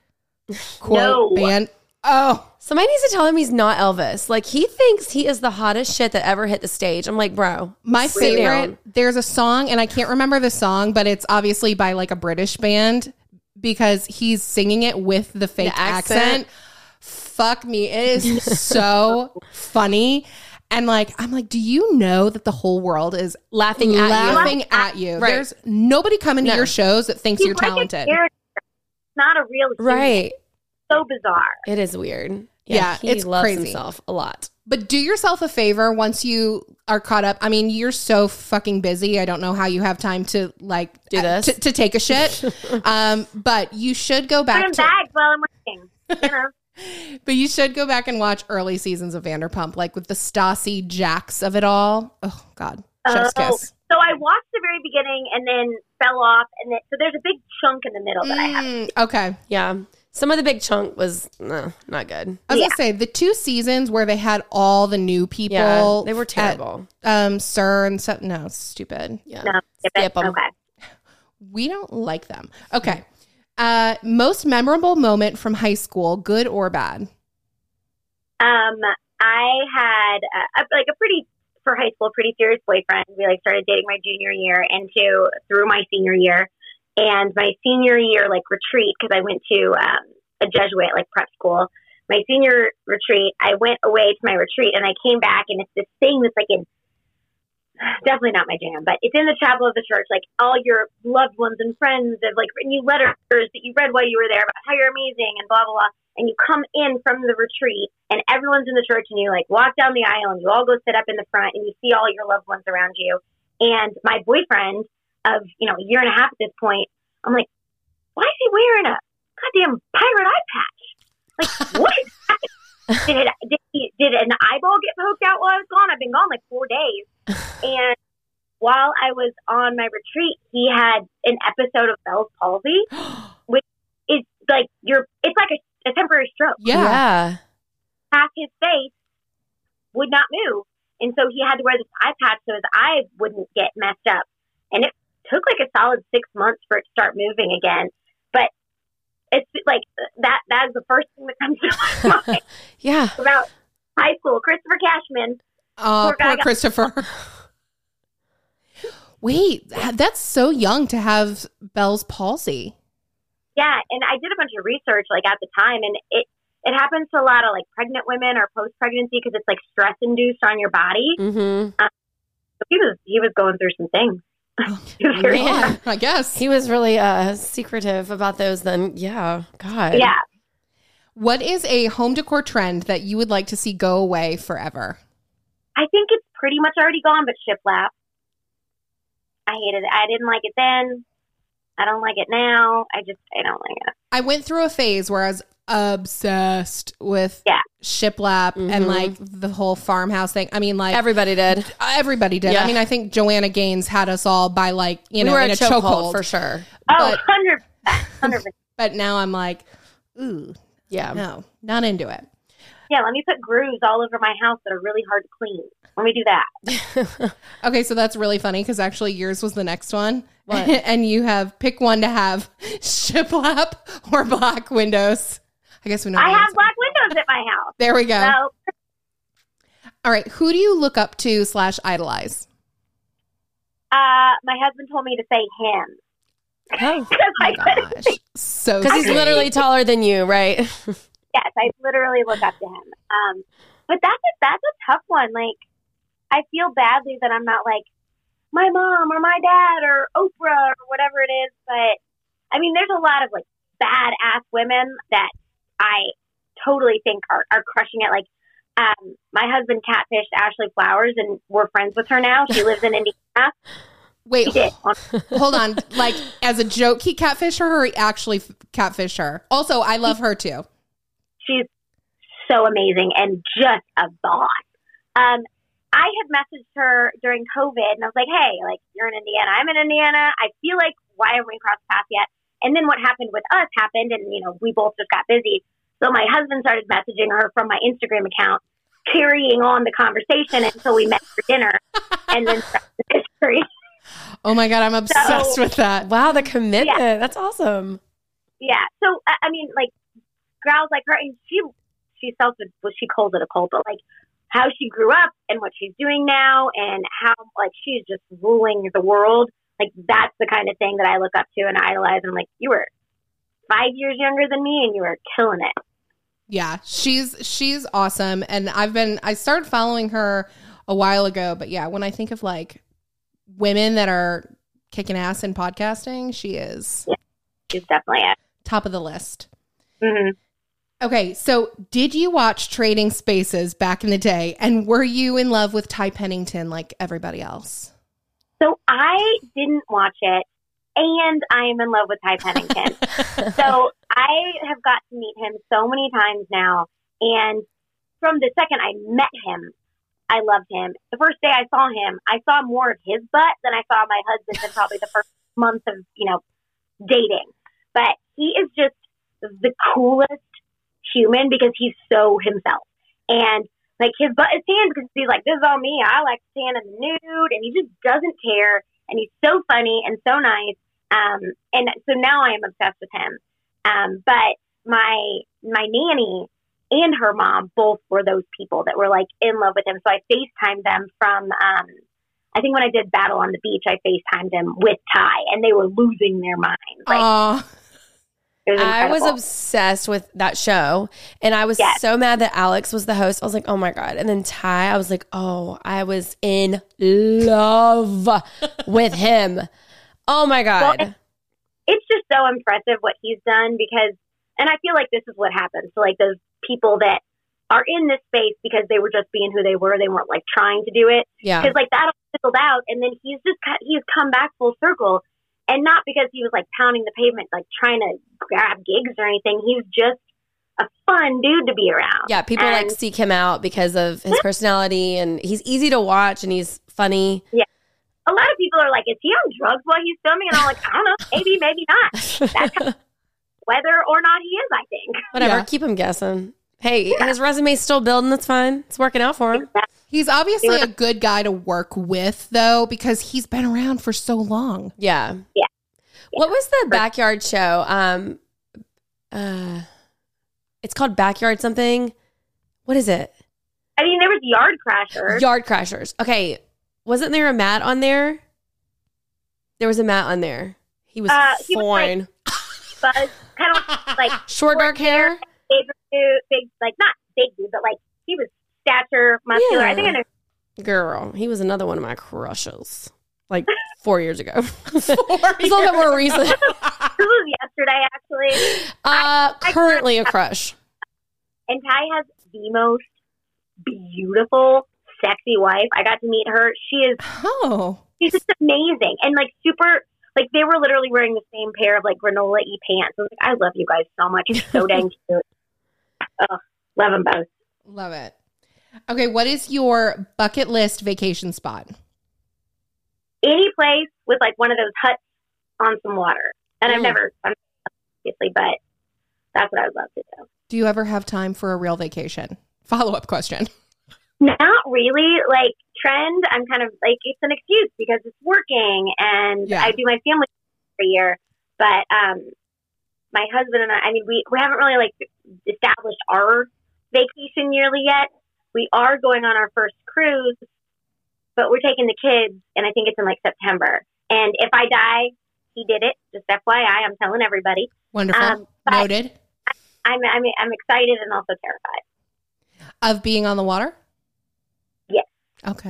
No. Band? Oh. Somebody needs to tell him he's not Elvis. Like, he thinks he is the hottest shit that ever hit the stage. I'm like, bro. My favorite, there's a song, and I can't remember the song, but it's obviously by like a British band because he's singing it with the fake accent. Fuck me. It is so funny. And like, I'm like, do you know that the whole world is laughing at you? Right. There's nobody coming to your shows that thinks you're talented. Not a real human. Right. So bizarre. It is weird. Yeah, he it's loves crazy. himself a lot. But do yourself a favor once you are caught up. I mean, you're so fucking busy. I don't know how you have time to like do this to take a shit. But you should go back. Put in bags while I'm working. You know. But you should go back and watch early seasons of Vanderpump, like with the Stassi Jax of it all. Oh God, chef's kiss. So I watched the very beginning and then fell off, and then so there's a big chunk in the middle that I have. Okay, yeah. Some of the big chunk was not good. I was gonna say the 2 seasons where they had all the new people. They were terrible. Sir and stuff. No, stupid. Yeah, no, skip them. Okay. We don't like them. Okay. Most memorable moment from high school, good or bad? I had a pretty serious boyfriend. We like started dating my junior year through my senior year, and my senior year like retreat, because I went to a Jesuit like prep school. My senior retreat, I went away to my retreat, and I came back, and it's this thing that's like definitely not my jam, but it's in the chapel of the church. Like all your loved ones and friends have like written you letters that you read while you were there about how you're amazing and blah, blah, blah. And you come in from the retreat and everyone's in the church, and you like walk down the aisle and you all go sit up in the front and you see all your loved ones around you. And my boyfriend of, a year and a half at this point, I'm like, why is he wearing a goddamn pirate eye patch? Like, what is happening? Did an eyeball get poked out while I was gone? I've been gone like 4 days. And while I was on my retreat, he had an episode of Bell's palsy, which is like it's like a temporary stroke. Yeah. Half his face would not move. And so he had to wear this eye patch so his eye wouldn't get messed up. And it took like a solid 6 months for it to start moving again. But it's like that is the first thing that comes to my mind. Yeah. About high school. Christopher Cashman. Oh, poor Christopher. Wait, that's so young to have Bell's palsy. Yeah, and I did a bunch of research like at the time, and it happens to a lot of like pregnant women or post-pregnancy because it's like stress induced on your body. Mm-hmm. So he was going through some things. Man, I guess he was really secretive about those. Then, yeah, God, yeah. What is a home decor trend that you would like to see go away forever? I think it's pretty much already gone, but shiplap. I hated it. I didn't like it then. I don't like it now. I don't like it. I went through a phase where I was obsessed with shiplap and like the whole farmhouse thing. I mean, like everybody did. Yeah. I mean, I think Joanna Gaines had us all by like, we were in a chokehold for sure. Oh, 100%. But now I'm like, ooh, yeah, no, not into it. Yeah, let me put grooves all over my house that are really hard to clean. Let me do that. Okay, so that's really funny because actually yours was the next one. What? And you have pick one to have shiplap or black windows. I guess we know. I have black windows at my house. There we go. So, all right, who do you look up to / idolize? My husband told me to say him. Oh my gosh. So because he's literally taller than you, right? Yes, I literally look up to him. But that's a tough one. Like, I feel badly that I'm not like my mom or my dad or Oprah or whatever it is. But I mean, there's a lot of like badass women that I totally think are crushing it. Like, my husband catfished Ashley Flowers, and we're friends with her now. She lives in Indiana. Wait, hold on. Like, as a joke, he catfished her, or he actually catfished her? Also, I love her too. She's so amazing and just a boss. I had messaged her during COVID, and I was like, hey, like, you're in Indiana. I'm in Indiana. I feel like, why haven't we crossed paths yet? And then what happened with us happened, and, you know, we both just got busy. So my husband started messaging her from my Instagram account, carrying on the conversation until we met for dinner, and then started the history. Oh my God, I'm obsessed with that. Wow, the commitment. Yeah. That's awesome. Yeah. So, I mean, like, gals like her, and she sells it, well, she calls it a cult, but like how she grew up and what she's doing now and how, like, she's just ruling the world. Like, that's the kind of thing that I look up to and idolize. I'm like, you were 5 years younger than me and you were killing it. Yeah, she's awesome. And I started following her a while ago, but yeah, when I think of like women that are kicking ass in podcasting, she is. Yeah, she's definitely it. Top of the list. Mm-hmm. Okay, so did you watch Trading Spaces back in the day? And were you in love with Ty Pennington like everybody else? So I didn't watch it, and I am in love with Ty Pennington. So I have got to meet him so many times now. And from the second I met him, I loved him. The first day I saw him, I saw more of his butt than I saw my husband's in probably the first month of, you know, dating. But he is just the coolest human because he's so himself. And like, his butt is tanned because he's like, this is all me. I like to tan in the nude. And he just doesn't care. And he's so funny and so nice. And so now I am obsessed with him. But my nanny and her mom both were those people that were like in love with him. So I FaceTimed them from, I think when I did Battle on the Beach, I FaceTimed them with Ty, and they were losing their minds. Like, I was obsessed with that show, and I was so mad that Alex was the host. I was like, oh my God. And then Ty, I was like, oh, I was in love with him. Oh my God. Well, it's just so impressive what he's done because, and I feel like this is what happens. So like those people that are in this space because they were just being who they were. They weren't like trying to do it. Yeah. Because like that all fizzled out, and then he's come back full circle. And not because he was like pounding the pavement, like trying to grab gigs or anything. He's just a fun dude to be around. Yeah, people like seek him out because of his personality, and he's easy to watch and he's funny. Yeah. A lot of people are like, is he on drugs while he's filming? And I'm like, I don't know, maybe, maybe not. That's whether or not he is, I think. Whatever, keep him guessing. Hey, his resume's still building. That's fine. It's working out for him. Exactly. He's obviously a good guy to work with, though, because he's been around for so long. Yeah. Yeah. What was the backyard show? It's called Backyard something. What is it? I mean, there was Yard Crashers. Yard Crashers. Okay. Wasn't there a Matt on there? There was a Matt on there. He was fine. Buzz, kind of like short dark hair. Big, like not big dude, but like he was stature, muscular. Yeah. I think I know. Girl, he was another one of my crushes. Like 4 years ago. It's a little bit more recent. This was yesterday, actually. Currently a crush. And Ty has the most beautiful, sexy wife. I got to meet her. She's just amazing. And like super, like they were literally wearing the same pair of like granola-y pants. I was like, I love you guys so much. You're so dang cute. Oh, love them both. Love it. Okay, what is your bucket list vacation spot? Any place with like one of those huts on some water. And I've never, obviously, but that's what I would love to do. Do you ever have time for a real vacation? Follow-up question. Not really. Like trend, I'm kind of like, it's an excuse because it's working and I do my family every year. But my husband and I mean, we haven't really like established our vacation yearly yet. We are going on our first cruise, but we're taking the kids, and I think it's in like September. And if I die, he did it. Just FYI, I'm telling everybody. Wonderful. Noted. I'm excited and also terrified of being on the water. Yes. Okay.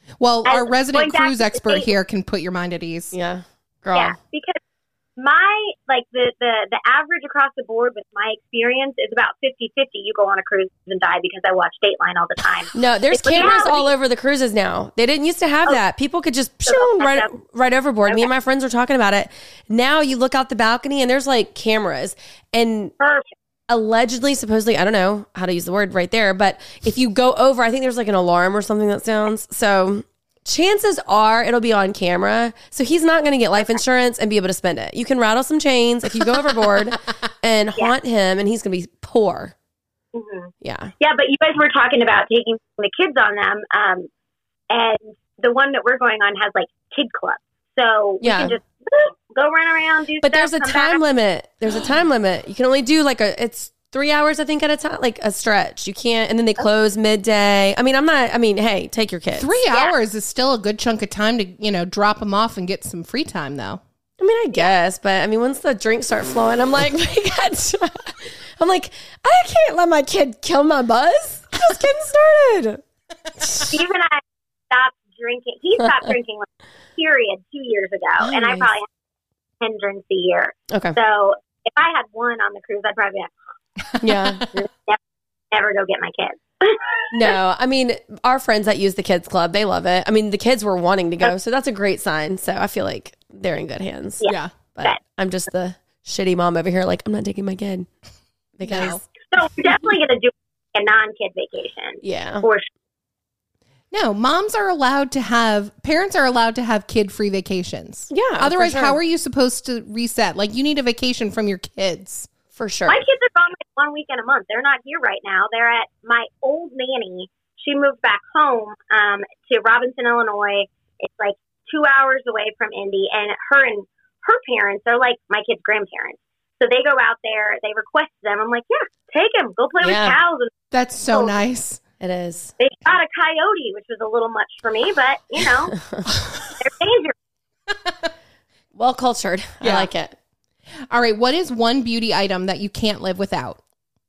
Well, As our resident going back cruise to the expert date- here can put your mind at ease. Yeah. Girl. Yeah, because my, like, the average across the board with my experience is about 50-50. You go on a cruise and die because I watch Dateline all the time. No, there's It's cameras reality. all over the cruises now. They didn't used to have that. People could just right overboard. Me and my friends were talking about it. Now you look out the balcony and there's like cameras and Perfect. allegedly, supposedly, I don't know how to use the word right there, but if you go over, I think there's like an alarm or something that sounds. So chances are it'll be on camera. So he's not going to get life insurance and be able to spend it. You can rattle some chains if you go overboard and haunt him, and he's going to be poor. Mm-hmm. Yeah. Yeah, but you guys were talking about taking the kids on them, and the one that we're going on has like kid club, so we can just go run around, do. But stuff, there's a come time back. limit. There's a time limit. You can only do like it's 3 hours, I think, at a time, like a stretch. You can't, and then they close midday. Hey, take your kids. 3 hours is still a good chunk of time to, drop them off and get some free time, though. I mean, I guess, but I mean, once the drinks start flowing, I'm like, I'm like, I can't let my kid kill my buzz. Just getting started. Steve and I stopped drinking. He stopped drinking, like, period, 2 years ago, and I probably had 10 drinks a year. Okay. So if I had one on the cruise, I'd probably Yeah. never go get my kids. No, I mean, our friends that use the kids club, they love it. I mean, the kids were wanting to go, so that's a great sign. So I feel like they're in good hands. Yeah. But I'm just the shitty mom over here, like, I'm not taking my kid. Because, So we're definitely going to do a non-kid vacation. yeah. For sure. No, parents are allowed to have kid-free vacations. Yeah. Otherwise, for sure. how are you supposed to reset? Like, you need a vacation from your kids. For sure. My kids are gone like 1 weekend a month. They're not here right now. They're at my old nanny. She moved back home to Robinson, Illinois. It's like 2 hours away from Indy, and her parents are like my kids' grandparents. So they go out there. They request them. I'm like, yeah, take them. Go play with cows. And That's so nice. It is. they shot a coyote, which was a little much for me, but they're dangerous. Well cultured. Yeah. I like it. All right. What is one beauty item that you can't live without?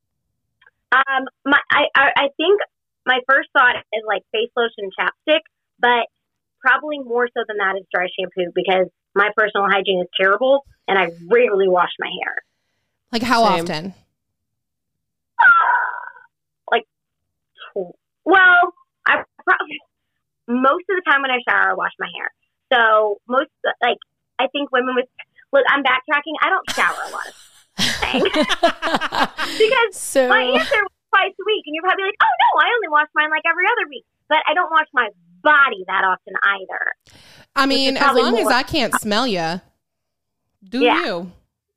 I think my first thought is like face lotion, chapstick, but probably more so than that is dry shampoo because my personal hygiene is terrible and I rarely wash my hair. Like how Same. often? Well, I probably most of the time when I shower, I wash my hair. So I think women look, I'm backtracking. I don't shower a lot of things because my answer was twice a week, and you're probably like, oh no, I only wash mine like every other week. But I don't wash my body that often either. I mean, as long as I can't smell you, you.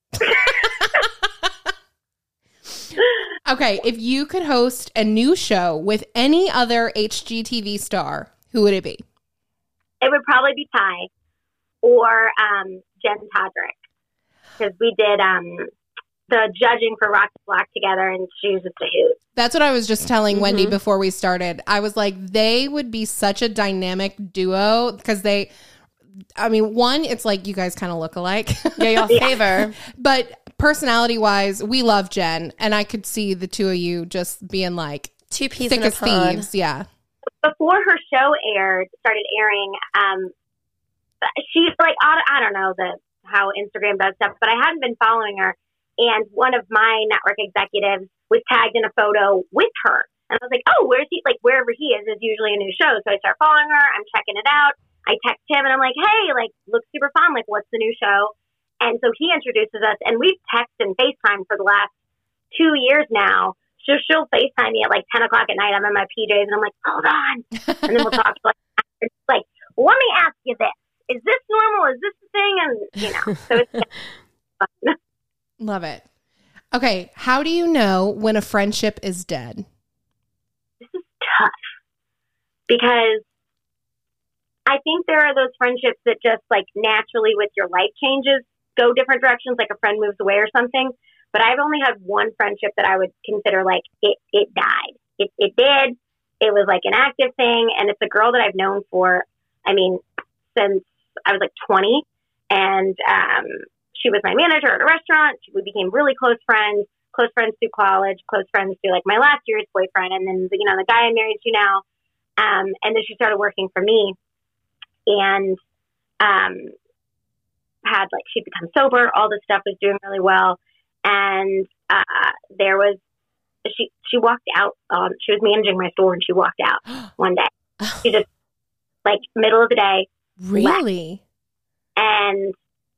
Okay, if you could host a new show with any other HGTV star, who would it be? It would probably be Ty or Jen Todrick because we did the judging for Rock the Block together, and she was just a hoot. That's what I was just telling Wendy before we started. I was like, they would be such a dynamic duo because one, it's like you guys kind of look alike. Yeah, y'all favor. But personality-wise, we love Jen, and I could see the two of you just being like Two peas thick in a as pod. thieves. Yeah. Before her show started airing, she's like, I don't know how Instagram does stuff, but I hadn't been following her. And one of my network executives was tagged in a photo with her. And I was like, oh, where's he? Like, wherever he is usually a new show. So I start following her. I'm checking it out. I text him and I'm like, hey, like, looks super fun. Like, what's the new show? And so he introduces us, and we've texted and FaceTime for the last 2 years now. She'll FaceTime me at like 10 o'clock at night. I'm in my PJs and I'm like, hold on. And then we'll talk for like, well, let me ask you this. Is this normal? Is this the thing? And, so it's fun. Love it. Okay, how do you know when a friendship is dead? This is tough because I think there are those friendships that just like naturally with your life changes go different directions, like a friend moves away or something. But I've only had one friendship that I would consider like it died. It did. It was like an active thing. And it's a girl that I've known since I was like 20. And she was my manager at a restaurant. We became really close friends through college, close friends through like my last year's boyfriend. And then, the guy I'm married to now, And then she started working for me, and had like, she'd become sober. All this stuff was doing really well. And she walked out. She was managing my store, and she walked out one day. She just, like, middle of the day. Really? Left. And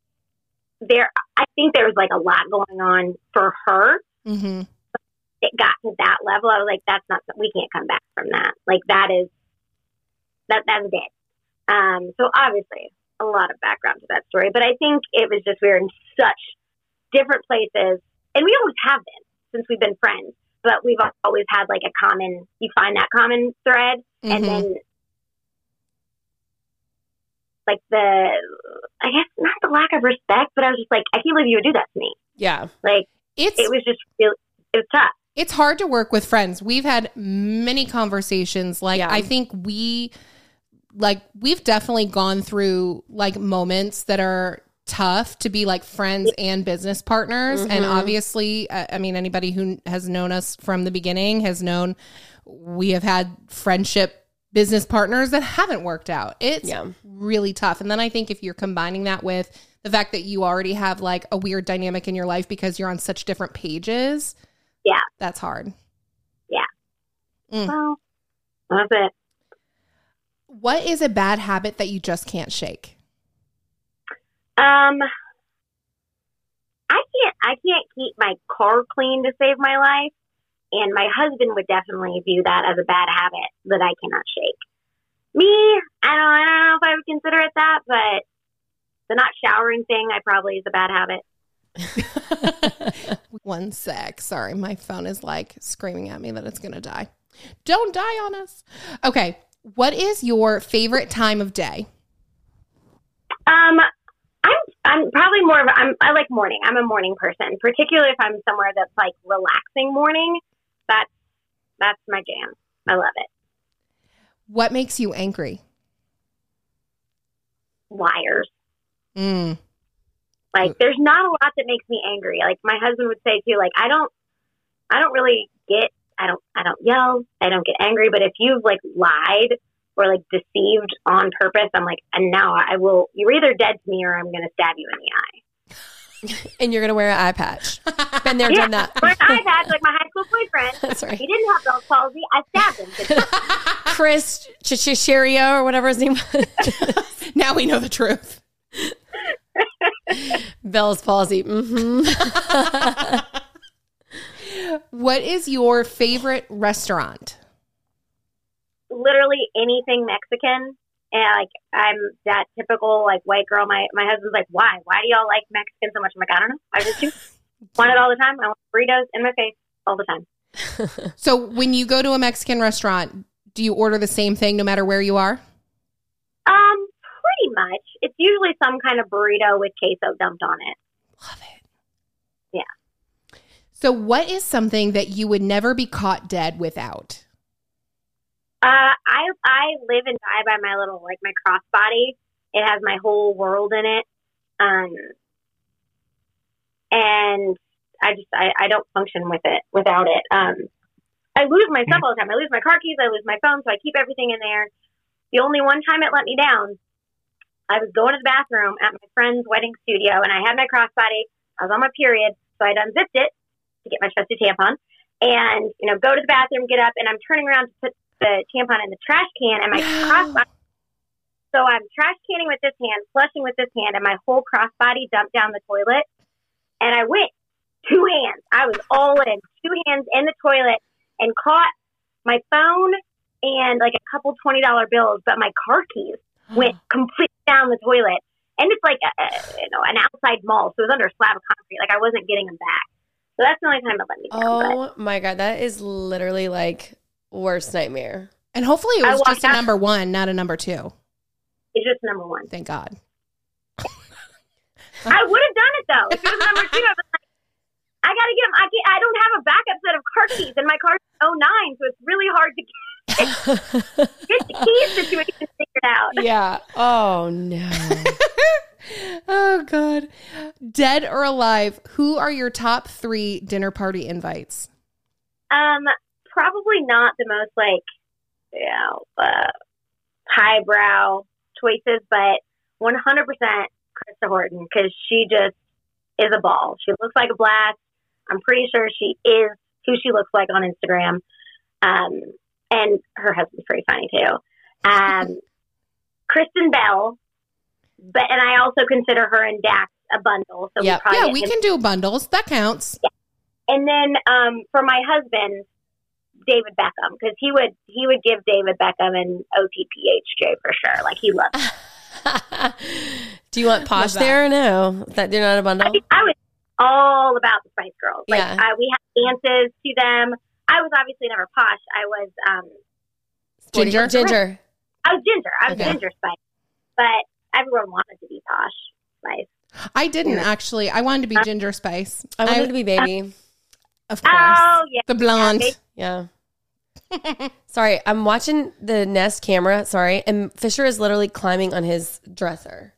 I think there was like a lot going on for her. Mm-hmm. It got to that level. I was like, we can't come back from that. Like, that's it. So obviously a lot of background to that story, but I think it was just, we were in such different places, and we always have been since we've been friends, but we've always had like you find that common thread. Mm-hmm. And then like I guess not the lack of respect, but I was just like, I can't believe you would do that to me. Yeah. Like it was just really, it was tough. It's hard to work with friends. We've had many conversations. Like, I think we've definitely gone through like moments that are tough to be like friends and business partners. Mm-hmm. And obviously, I mean, anybody who has known us from the beginning has known we have had friendship business partners that haven't worked out. It's really tough. And then I think if you're combining that with the fact that you already have like a weird dynamic in your life because you're on such different pages, that's hard. Yeah. Well, that's it. What is a bad habit that you just can't shake? I can't keep my car clean to save my life, and my husband would definitely view that as a bad habit that I cannot shake. Me, I don't know if I would consider it that, but the not showering thing, I probably is a bad habit. 1 sec. Sorry, my phone is like screaming at me that it's gonna die. Don't die on us. Okay. What is your favorite time of day? I'm probably I like morning. I'm a morning person, particularly if I'm somewhere that's like relaxing morning. That's my jam. I love it. What makes you angry? Liars. Like, there's not a lot that makes me angry. Like my husband would say too, like, I don't really get, I don't yell. I don't get angry. But if you've like lied or like deceived on purpose, I'm like, and now you're either dead to me or I'm going to stab you in the eye. And you're going to wear an eye patch. Been there, done that. Wear an eye patch like my high school boyfriend. That's right. He didn't have Bell's palsy. I stabbed him. Chris Chicherio or whatever his name was. Now we know the truth. Bell's palsy. Mm-hmm. What is your favorite restaurant? Literally anything Mexican. And like, I'm that typical like white girl. My husband's like, why? Why do y'all like Mexican so much? I'm like, I don't know. I just do. Want it all the time. I want burritos in my face all the time. So when you go to a Mexican restaurant, do you order the same thing no matter where you are? Pretty much. It's usually some kind of burrito with queso dumped on it. Love it. Yeah. So what is something that you would never be caught dead without? I live and die by my little, like my crossbody. It has my whole world in it. And I don't function without it. I lose my stuff all the time. I lose my car keys. I lose my phone. So I keep everything in there. The only one time it let me down, I was going to the bathroom at my friend's wedding studio, and I had my crossbody. I was on my period, so I'd unzipped it to get my trusty tampon, and go to the bathroom, get up, and I'm turning around to put the tampon in the trash can, and my crossbody. So I'm trash canning with this hand, flushing with this hand, and my whole crossbody dumped down the toilet. And I went 2 hands. I was all in, 2 hands in the toilet, and caught my phone and like a couple $20 bills, but my car keys went completely down the toilet. And it's like an outside mall, so it was under a slab of concrete. Like I wasn't getting them back. So that's the only time it let me down. Oh my God, that is literally like worst nightmare. And hopefully it was just a number 1, not a number 2. It's just number 1. Thank God. I would have done it though. If it was number 2, I was like, I gotta get them. I don't have a backup set of car keys, and my car's 09, so it's really hard to get the keys situation figured out. Yeah. Oh no. Oh God. Dead or alive, who are your top 3 dinner party invites? Probably not the most like highbrow choices, but 100% Krista Horton, because she just is a ball. She looks like a blast. I'm pretty sure she is who she looks like on Instagram. And her husband's pretty funny too. Kristen Bell, and I also consider her and Dax a bundle. So we can do bundles. That counts. Yeah. And then for my husband, David Beckham, because he would give David Beckham an OTPHJ for sure. Like, he loves it. Do you want Posh there or no? That they're not a bundle? I was all about the Spice Girls. Like, Yeah. We had dances to them. I was obviously never Posh. I was Ginger. I was Ginger. I was Ginger Spice. But everyone wanted to be Posh Spice. I didn't actually. I wanted to be Ginger Spice. I wanted to be Baby. Of course. Oh, yeah. The blonde. Yeah. Sorry, I'm watching the Nest camera. Sorry, and Fisher is literally climbing on his dresser.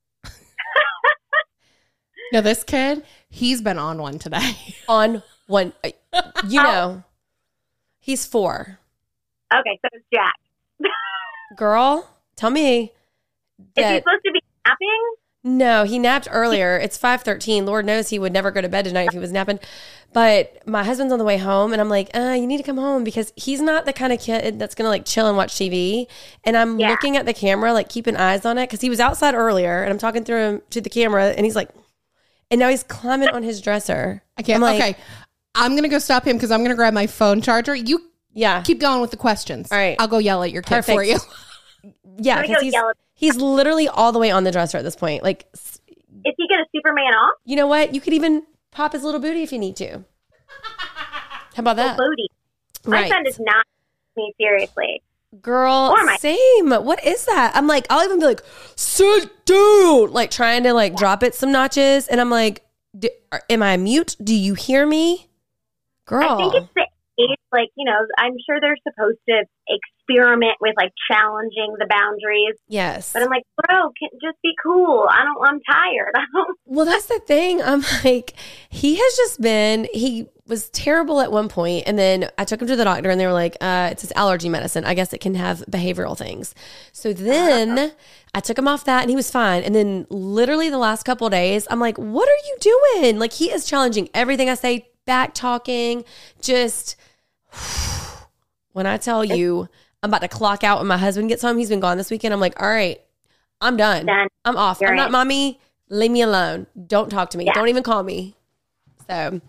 No, this kid, he's been on one today. On one, know, he's 4. Okay, so it's Jack. Girl, tell me. Is he supposed to be napping? No, he napped earlier. It's 5:13. Lord knows he would never go to bed tonight if he was napping. But my husband's on the way home, and I'm like, you need to come home, because he's not the kind of kid that's going to like chill and watch TV. And I'm looking at the camera, like keeping eyes on it, because he was outside earlier, and I'm talking through him to the camera, and he's like, and now he's climbing on his dresser. I can't. Okay. I'm going to go stop him because I'm going to grab my phone charger. You keep going with the questions. All right. I'll go yell at your kid for you. Yeah, because he's literally all the way on the dresser at this point. Like, is he going to Superman off? You know what? You could even pop his little booty if you need to. How about that? Booty. My son does not take me seriously. Girl, same. What is that? I'm like, I'll even be like, sit down, like trying to like drop it some notches. And I'm like, am I mute? Do you hear me? Girl. I think it's the age, like, I'm sure they're supposed to experiment with like challenging the boundaries. Yes. But I'm like, bro, just be cool. I'm tired. Well, that's the thing. I'm like, he was terrible at one point, and then I took him to the doctor, and they were like, it's his allergy medicine. I guess it can have behavioral things. So then I took him off that, and he was fine. And then literally the last couple of days, I'm like, what are you doing? Like, he is challenging everything I say, back talking, just when I tell you I'm about to clock out when my husband gets home, he's been gone this weekend. I'm like, all right, I'm done. I'm off. I'm not mommy. Leave me alone. Don't talk to me. Don't even call me. So,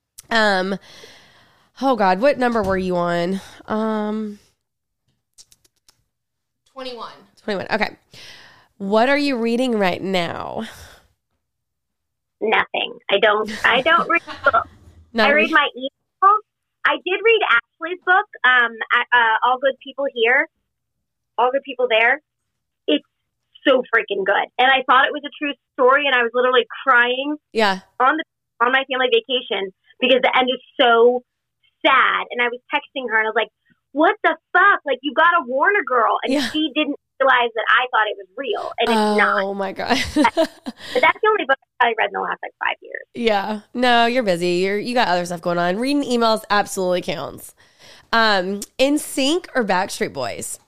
oh God, what number were you on? 21. 21. Okay. What are you reading right now? Nothing. I don't read books. I read my emails. I did read Ashley's book, All Good People Here, All Good People There. It's so freaking good. And I thought it was a true story, and I was literally crying on my family vacation because the end is so sad. And I was texting her, and I was like, what the fuck? Like, you got to warn a girl. And she didn't realize that I thought it was real, and it's not. Oh, my God. But that's the only book I read in the last, 5 years. Yeah. No, you're busy. You got other stuff going on. Reading emails absolutely counts. NSYNC or Backstreet Boys?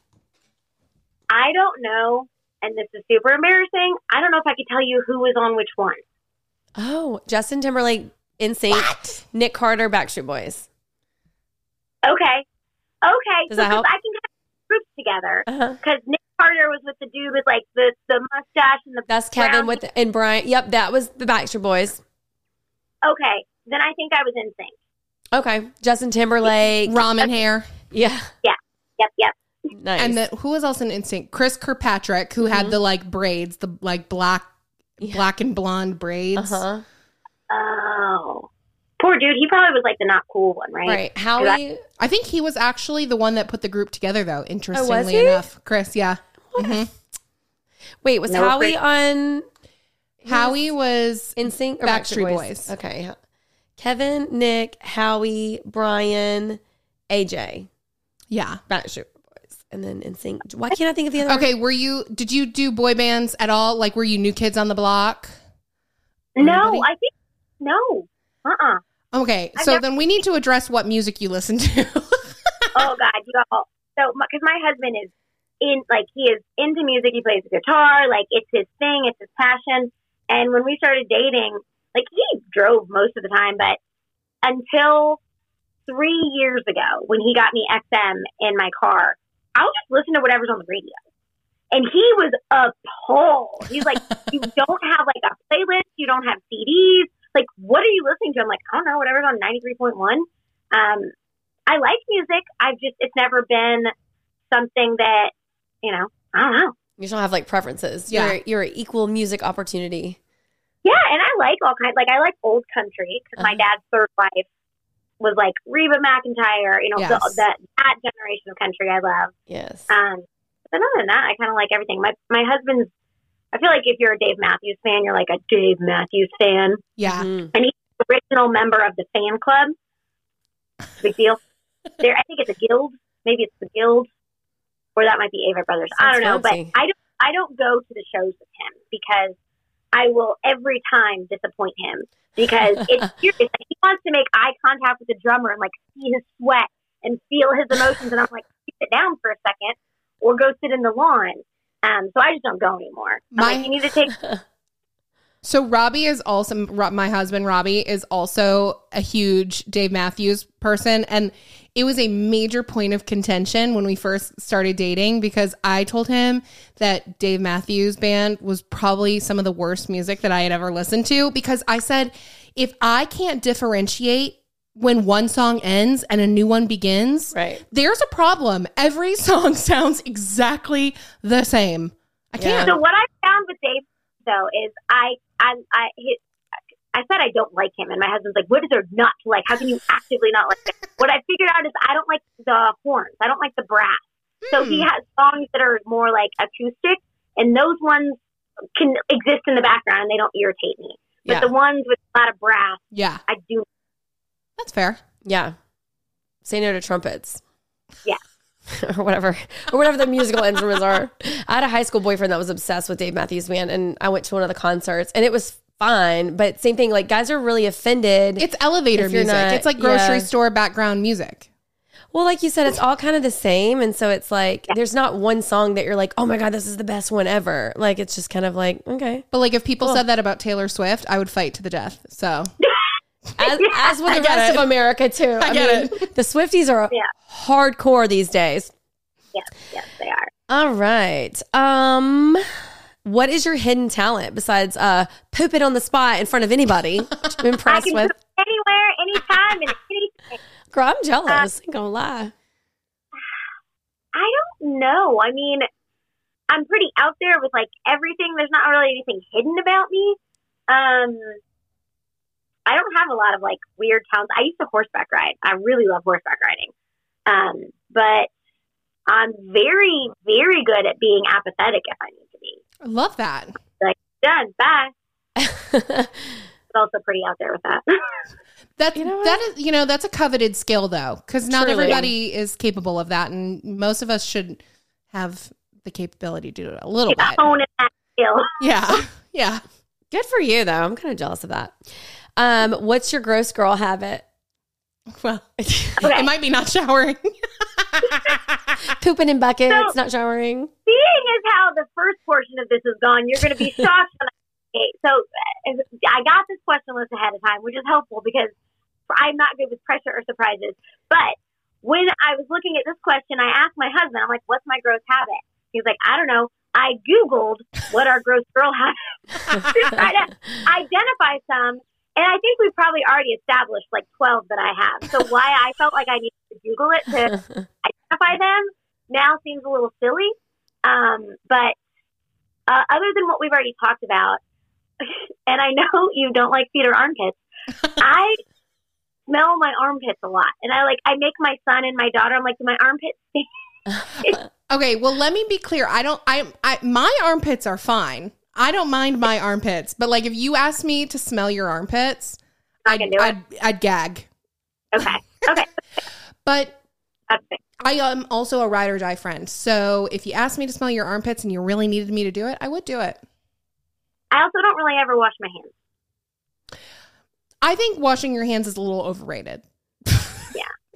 I don't know, and this is super embarrassing. I don't know if I could tell you who was on which one. Oh, Justin Timberlake, NSYNC, Nick Carter, Backstreet Boys. Okay. Does that help? I can get groups together because Nick Carter was with the dude with like the mustache and the. That's Kevin and Brian. Yep, that was the Backstreet Boys. Okay, then I think I was in sync. Okay, Justin Timberlake, ramen hair. Yeah. Yep. Nice. And who was else in NSYNC? Chris Kirkpatrick, who had the like braids, the like black and blonde braids. Oh, poor dude. He probably was like the not cool one, right? Right. Howie. I think he was actually the one that put the group together, though. Interestingly enough, Chris. Yeah. Mm-hmm. Wait, was Howie on? Howie was NSYNC or Backstreet Boys. Okay. Kevin, Nick, Howie, Brian, AJ. Yeah. Backstreet Boys. And then NSYNC. Why can't I think of the other? Okay. Did you do boy bands at all? Like, were you New Kids on the Block? No, I think no. Okay, so then we need to address what music you listen to. Oh God, y'all. So, because my husband is he is into music. He plays the guitar. Like, it's his thing. It's his passion. And when we started dating, like, he drove most of the time, but until 3 years ago, when he got me XM in my car, I'll just listen to whatever's on the radio. And he was appalled. He's like, you don't have like a playlist. You don't have CDs. Like, what are you listening to? I'm like, I don't know, whatever's on 93.1. I like music. It's never been something that, I don't know. You don't have like preferences. Yeah. You're an equal music opportunity. Yeah. And I like all kinds, like I like old country because my dad's third wife was like Reba McEntire, Yes. that generation of country I love. Yes. But other than that, I kind of like everything. My husband's, I feel like if you're a Dave Matthews fan, you're like a Dave Matthews fan. Yeah. Mhm. And he's the original member of the fan club. Big deal. I think it's a guild. Maybe it's the guild. Or that might be Avett Brothers. I don't know. fancy. But I don't go to the shows with him because I will every time disappoint him. Because it's serious. Like, he wants to make eye contact with the drummer and like see his sweat and feel his emotions. And I'm like, sit down for a second or go sit in the lawn. So I just don't go anymore. I'm like, you need to take. So Robbie is also, my husband Robbie is also a huge Dave Matthews person. And it was a major point of contention when we first started dating because I told him that Dave Matthews Band was probably some of the worst music that I had ever listened to because I said, if I can't differentiate when one song ends and a new one begins, Right. there's a problem. Every song sounds exactly the same. I can't. So what I found with Dave though is I said I don't like him, and my husband's like, "What is there not to like? How can you actively not like him?" What I figured out is I don't like the horns. I don't like the brass. So he has songs that are more like acoustic, and those ones can exist in the background and they don't irritate me. But Yeah. the ones with a lot of brass, Yeah, I do. that's fair. Yeah. Say no to trumpets. Yeah. or whatever the musical instruments are. I had a high school boyfriend that was obsessed with Dave Matthews Band, and I went to one of the concerts, and it was fine. But same thing, like guys are really offended. It's elevator If you're music. not- It's like grocery yeah. store background music. Well, like you said, it's all kind of the same, and so it's like there's not one song that you're like, oh my god, this is the best one ever. Like it's just kind of like okay. But like if people said that about Taylor Swift, I would fight to the death. So As with the get rest it. of America too. I get mean, the Swifties are Yeah. hardcore these days. Yes, they are. All right. What is your hidden talent besides pooping on the spot in front of anybody? Which I'm I impressed can with. put it anywhere, anytime, and anything. Girl, I'm jealous. Ain't gonna lie. I don't know. I mean, I'm pretty out there with like everything. There's not really anything hidden about me. I don't have a lot of like weird talents. I used to horseback ride. I really love horseback riding. But I'm very, very good at being apathetic if I need to be. I love that. Like, done, bye. But also pretty out there with that. That's You know what? that is that's a coveted skill though, because not Truly. everybody is capable of that, and most of us should have the capability to do it a little bit. Hone in that skill. Yeah, yeah. Good for you, though. I'm kind of jealous of that. What's your gross girl habit? Well, Okay. it might be not showering. Pooping in buckets, So- not showering. Seeing as how the first portion of this is gone, you're going to be shocked when so I got this question list ahead of time, which is helpful because I'm not good with pressure or surprises. But when I was looking at this question, I asked my husband, I'm like, what's my gross habit? He was like, I don't know. I Googled what are gross girl habits to try to identify some. And I think we probably already established like 12 that I have. So why I felt like I needed to Google it to identify them now seems a little silly. But other than what we've already talked about, and I know you don't like feet or armpits, I smell my armpits a lot. And I make my son and my daughter, I'm like, do my armpits stink? Okay, well, let me be clear. My armpits are fine. I don't mind my armpits, but like if you asked me to smell your armpits, I can do it. I'd gag. Okay. But That's it. I am also a ride or die friend. So if you asked me to smell your armpits and you really needed me to do it, I would do it. I also don't really ever wash my hands. I think washing your hands is a little overrated. Yeah.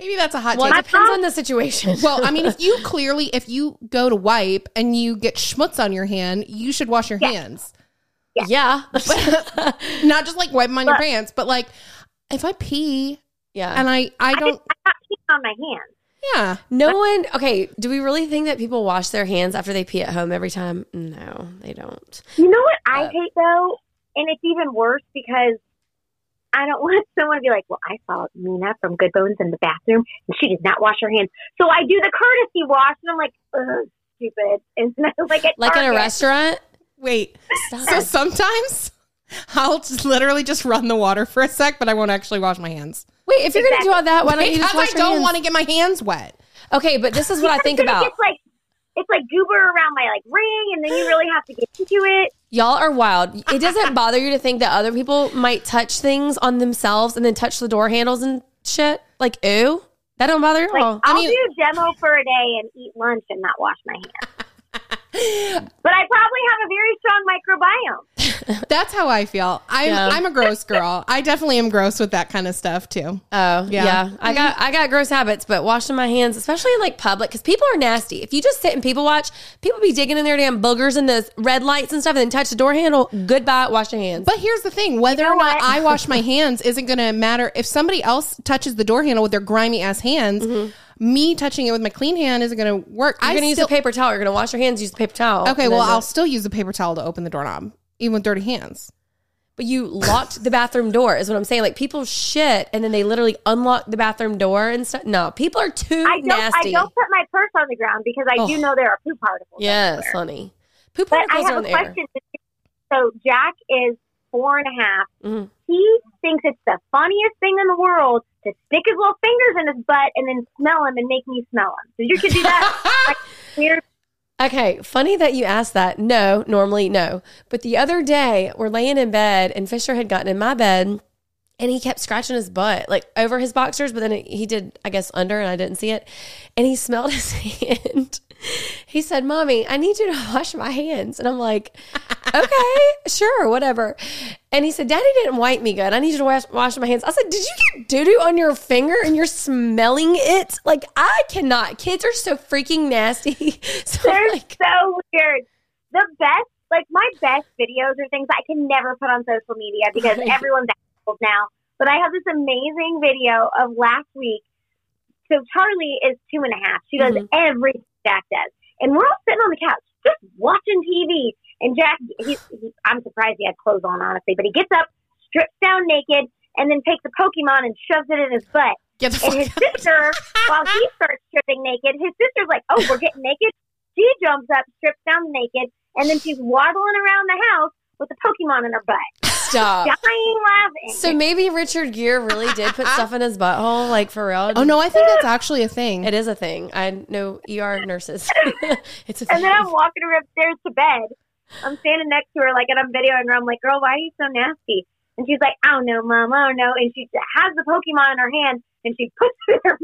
Maybe that's a hot Well, take. it depends on the situation. Well, I mean, if you go to wipe and you get schmutz on your hand, you should wash your hands. yeah. Not just like wipe them on your pants, but like if I pee and I don't. I'm not peeing on my hands. Yeah. No one. Okay. Do we really think that people wash their hands after they pee at home every time? No, they don't. You know what I hate though? And it's even worse because I don't want someone to be like, well, I saw Mina from Good Bones in the bathroom and she did not wash her hands. So I do the courtesy wash and I'm like, ugh, stupid. Isn't it like in a restaurant? Wait. So sometimes I'll just literally just run the water for a sec, but I won't actually wash my hands. Wait, if you're going to do all that, why don't you just wash I your hands? don't want to get my hands wet. Okay, but this is what I think about. It's like goober around my like ring, and then you really have to get into it. Y'all are wild. It doesn't bother you to think that other people might touch things on themselves and then touch the door handles and shit? Like, ew? That don't bother you at all? I'll do demo for a day and eat lunch and not wash my hands. But I probably have a very strong microbiome. That's how I feel. I'm a gross girl. I definitely am gross with that kind of stuff too. Oh, yeah. I got gross habits, but washing my hands, especially in like public, because people are nasty. If you just sit and people watch, people be digging in their damn boogers and the red lights and stuff and then touch the door handle. Goodbye, wash your hands. But here's the thing, whether or not I wash my hands isn't going to matter. If somebody else touches the door handle with their grimy ass hands, me touching it with my clean hand isn't going to work. You're going to use a paper towel. You're going to wash your hands, use the paper towel. Okay, well, I'll still use the paper towel to open the doorknob, even with dirty hands. But you locked the bathroom door is what I'm saying. Like people shit and then they literally unlock the bathroom door and stuff. No, people are too nasty. I don't put my purse on the ground because I do know there are poop particles. Yes, honey. Poop particles are in the air. But I have a question. So Jack is 4.5. Mm-hmm. He thinks it's the funniest thing in the world to stick his little fingers in his butt and then smell him and make me smell him. So you could do that. Like, weird. Okay, funny that you asked that. No, normally no. But the other day, we're laying in bed, and Fisher had gotten in my bed, and he kept scratching his butt, like over his boxers, but then he did, I guess, under, and I didn't see it. And he smelled his hand. He said, Mommy, I need you to wash my hands. And I'm like, okay, sure, whatever. And he said, Daddy didn't wipe me good. I need you to wash my hands. I said, did you get doo-doo on your finger and you're smelling it? Like, I cannot. Kids are so freaking nasty. So they're so weird. The best, like my best videos are things I can never put on social media because everyone's old now. But I have this amazing video of last week. So Charlie is 2.5. She does everything Jack does. And we're all sitting on the couch just watching TV. And Jack, I'm surprised he had clothes on, honestly. But he gets up, strips down naked, and then takes a Pokemon and shoves it in his butt. And his sister, while he starts stripping naked, his sister's like, oh, we're getting naked? She jumps up, strips down naked, and then she's waddling around the house with a Pokemon in her butt. Stop. Dying laughing. So maybe Richard Gere really did put stuff in his butthole, like for real. Oh no, I think that's actually a thing. It is a thing. I know ER nurses. It's a thing. And then I'm walking her upstairs to bed. I'm standing next to her, like, and I'm videoing her. I'm like, girl, why are you so nasty? And she's like, I don't know, Mom, I don't know. And she has the Pokemon in her hand, and she puts it in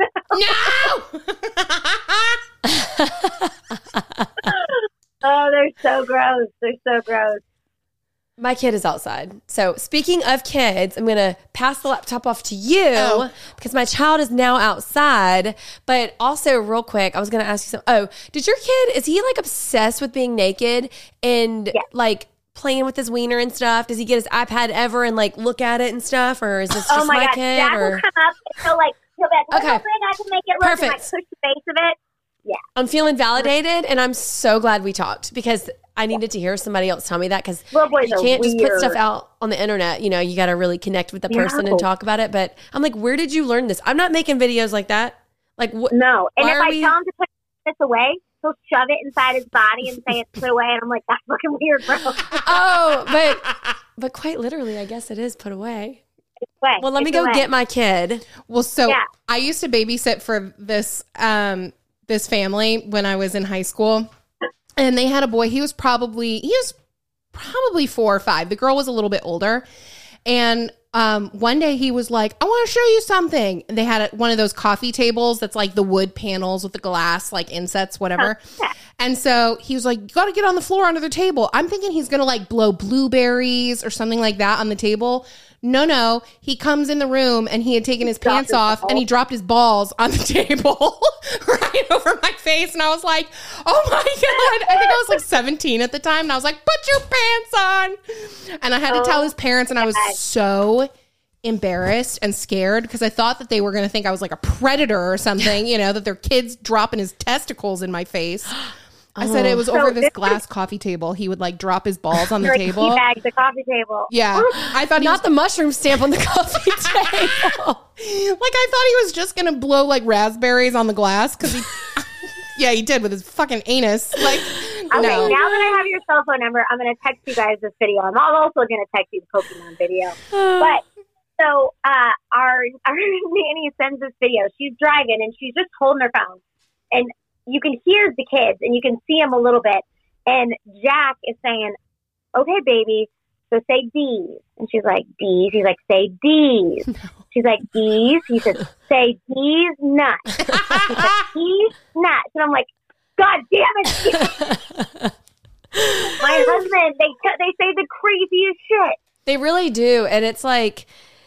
her mouth. No! Oh, they're so gross. They're so gross. My kid is outside. So speaking of kids, I'm going to pass the laptop off to you because my child is now outside. But also real quick, I was going to ask you something. Oh, did your kid, is he like obsessed with being naked and like playing with his wiener and stuff? Does he get his iPad ever and like look at it and stuff? Or is this just my kid? Dad will come up and he'll be like, okay, I can make it look perfect. And like push the face of it. Yeah. I'm feeling validated and I'm so glad we talked because I needed to hear somebody else tell me that because you can't just put stuff out on the internet. You know, you got to really connect with the person and talk about it. But I'm like, where did you learn this? I'm not making videos like that. Like, no. And if I tell him to put this away, he'll shove it inside his body and say it's put away. And I'm like, that's fucking weird, bro. Oh, but quite literally, I guess it is put away. Well, let me go get my kid. Well, so I used to babysit for this this family when I was in high school. And they had a boy, he was probably 4 or 5. The girl was a little bit older. And one day he was like, I want to show you something. And they had one of those coffee tables that's like the wood panels with the glass, like insets, whatever. And so he was like, you got to get on the floor under the table. I'm thinking he's going to like blow blueberries or something like that on the table. No. He comes in the room and he had taken his pants off and he dropped his balls on the table right over my face. And I was like, oh my God. I think I was like 17 at the time. And I was like, put your pants on. And I had to tell his parents, and I was so embarrassed and scared because I thought that they were going to think I was like a predator or something, that their kid's dropping his testicles in my face. I said it was over this glass coffee table. He would like drop his balls on the table. Teabag the coffee table. Yeah. I thought not the mushroom stamp on the coffee table. Like I thought he was just going to blow like raspberries on the glass because he, yeah, he did with his fucking anus. Like, okay, no. Now that I have your cell phone number, I'm going to text you guys this video. I'm also going to text you the Pokemon video. But so our nanny sends this video. She's driving and she's just holding her phone. And you can hear the kids and you can see them a little bit. And Jack is saying, okay, baby, so say D's. And she's like, D's. He's like, say D's. No. She's like, D's. He said, say D's nuts. She's like, D's nuts. And I'm like, God damn it. My husband, they say the craziest shit. They really do. And it's like,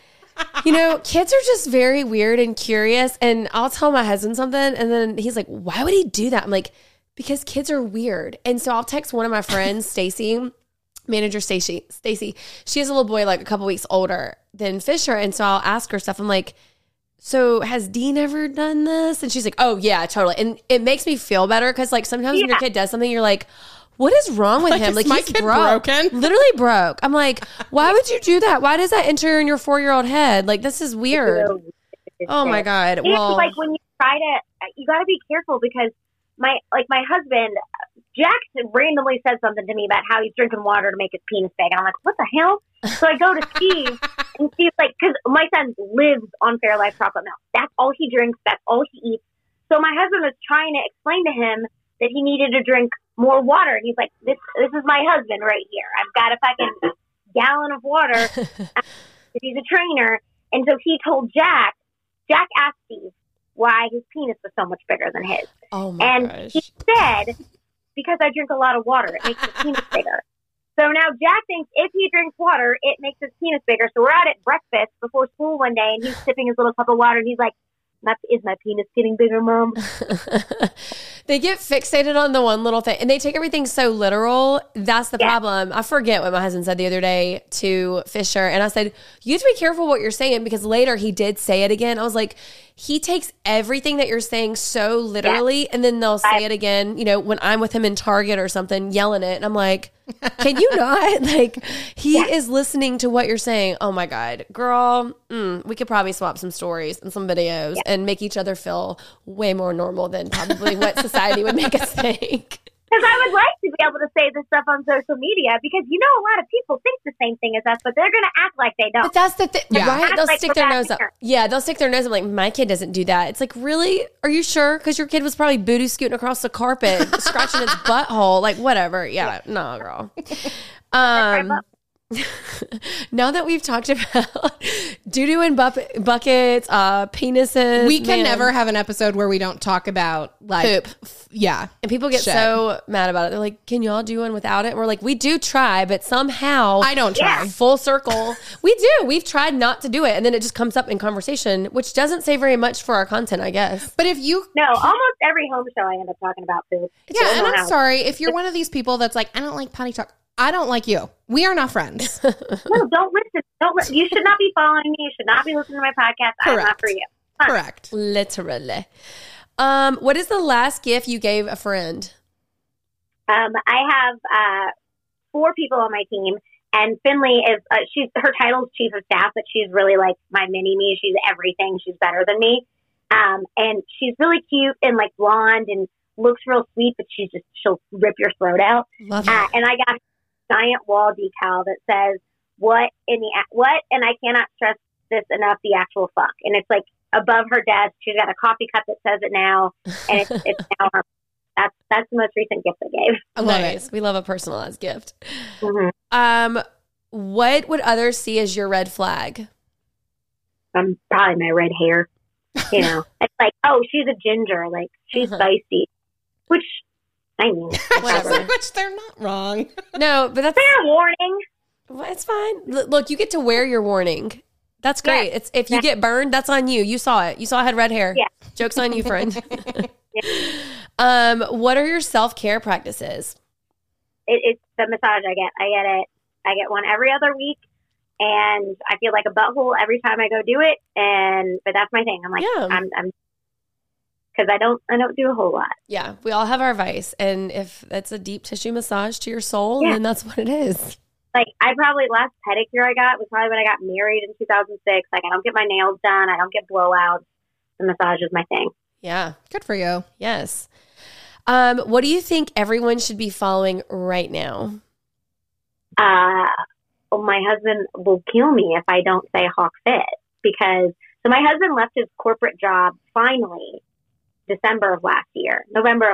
kids are just very weird and curious. And I'll tell my husband something, and then he's like, why would he do that? I'm like, because kids are weird. And so I'll text one of my friends, Stacy, manager Stacy. She has a little boy like a couple weeks older than Fisher. And so I'll ask her stuff. I'm like, so has Dean ever done this? And she's like, oh, yeah, totally. And it makes me feel better because like sometimes when your kid does something, you're like, what is wrong with him? Like my he's kid broken? Literally broke. I'm like, why would you do that? Why does that enter in your 4-year-old head? Like, this is weird. Oh my God. And Well, like when you try to, you got to be careful because my husband, Jack randomly said something to me about how he's drinking water to make his penis big. And I'm like, what the hell? So I go to Steve and Steve's like, because my son lives on Fairlife chocolate milk. That's all he drinks. That's all he eats. So my husband was trying to explain to him that he needed to drink more water. And he's like, this is my husband right here. I've got a fucking gallon of water. He's a trainer. And so he told Jack asked Steve why his penis was so much bigger than his. Oh my gosh. He said, because I drink a lot of water, it makes his penis bigger. So now Jack thinks if he drinks water, it makes his penis bigger. So we're out at breakfast before school one day, and he's sipping his little cup of water, and he's like, is my penis getting bigger, Mom? They get fixated on the one little thing, and they take everything so literal. That's the problem. I forget what my husband said the other day to Fisher, and I said, you have to be careful what you're saying, because later he did say it again. I was like, he takes everything that you're saying so literally, and then they'll say it again, when I'm with him in Target or something, yelling it, and I'm like, can you not? Like, he is listening to what you're saying. Oh my God, girl, we could probably swap some stories and some videos and make each other feel way more normal than probably what society would make us think. Because I would like to be able to say this stuff on social media, because a lot of people think the same thing as us, but they're going to act like they don't. But that's the thing, right? They'll stick their nose up. Here. Yeah, they'll stick their nose up like, my kid doesn't do that. It's like, really? Are you sure? Because your kid was probably booty scooting across the carpet, scratching its butthole, like whatever. Yeah, no, girl. Now that we've talked about doo-doo and buckets, penises. We can never have an episode where we don't talk about like poop. Yeah. And people get so mad about it. They're like, can y'all do one without it? And we're like, we do try, but somehow I don't try. Full circle. We do. We've tried not to do it. And then it just comes up in conversation, which doesn't say very much for our content, I guess. But if you... No, almost every home show I end up talking about poop. Yeah, and I'm sorry. If you're one of these people that's like, I don't like potty talk, I don't like you. We are not friends. No, don't listen. You should not be following me. You should not be listening to my podcast. I'm not for you. Correct. Literally. What is the last gift you gave a friend? I have 4 people on my team, and Finley is her title is chief of staff, but she's really like my mini me. She's everything. She's better than me, and she's really cute and like blonde and looks real sweet, but she'll rip your throat out. Love it. And I got a giant wall decal that says what, and I cannot stress this enough, the actual fuck. And it's like above her desk. She's got a coffee cup that says it now, and it's now her. That's the most recent gift I gave. I love Nice. it. We love a personalized gift. Mm-hmm. What would others see as your red flag? Probably my red hair. It's like, oh, she's a ginger. Like, she's spicy. Which, I mean, Whatever. Which they're not wrong. No, but that's fair warning. Well, it's fine. Look, you get to wear your warning. That's great. Yeah. It's if you get burned, that's on you. You saw it. You saw I had red hair. Yeah. Joke's on you, friend. What are your self-care practices? It's the massage I get. I get one every other week, and I feel like a butthole every time I go do it. But that's my thing. I'm like, Yeah. I'm because I don't do a whole lot. Yeah, we all have our vice, and if it's a deep tissue massage to your soul, Yeah. then that's what it is. Like last pedicure I got was probably when I got married in 2006. Like I don't get my nails done. I don't get blowouts. The massage is my thing. Yeah. Good for you. Yes. What do you think everyone should be following right now? Well, my husband will kill me if I don't say Hawk Fit because my husband left his corporate job finally November of last year.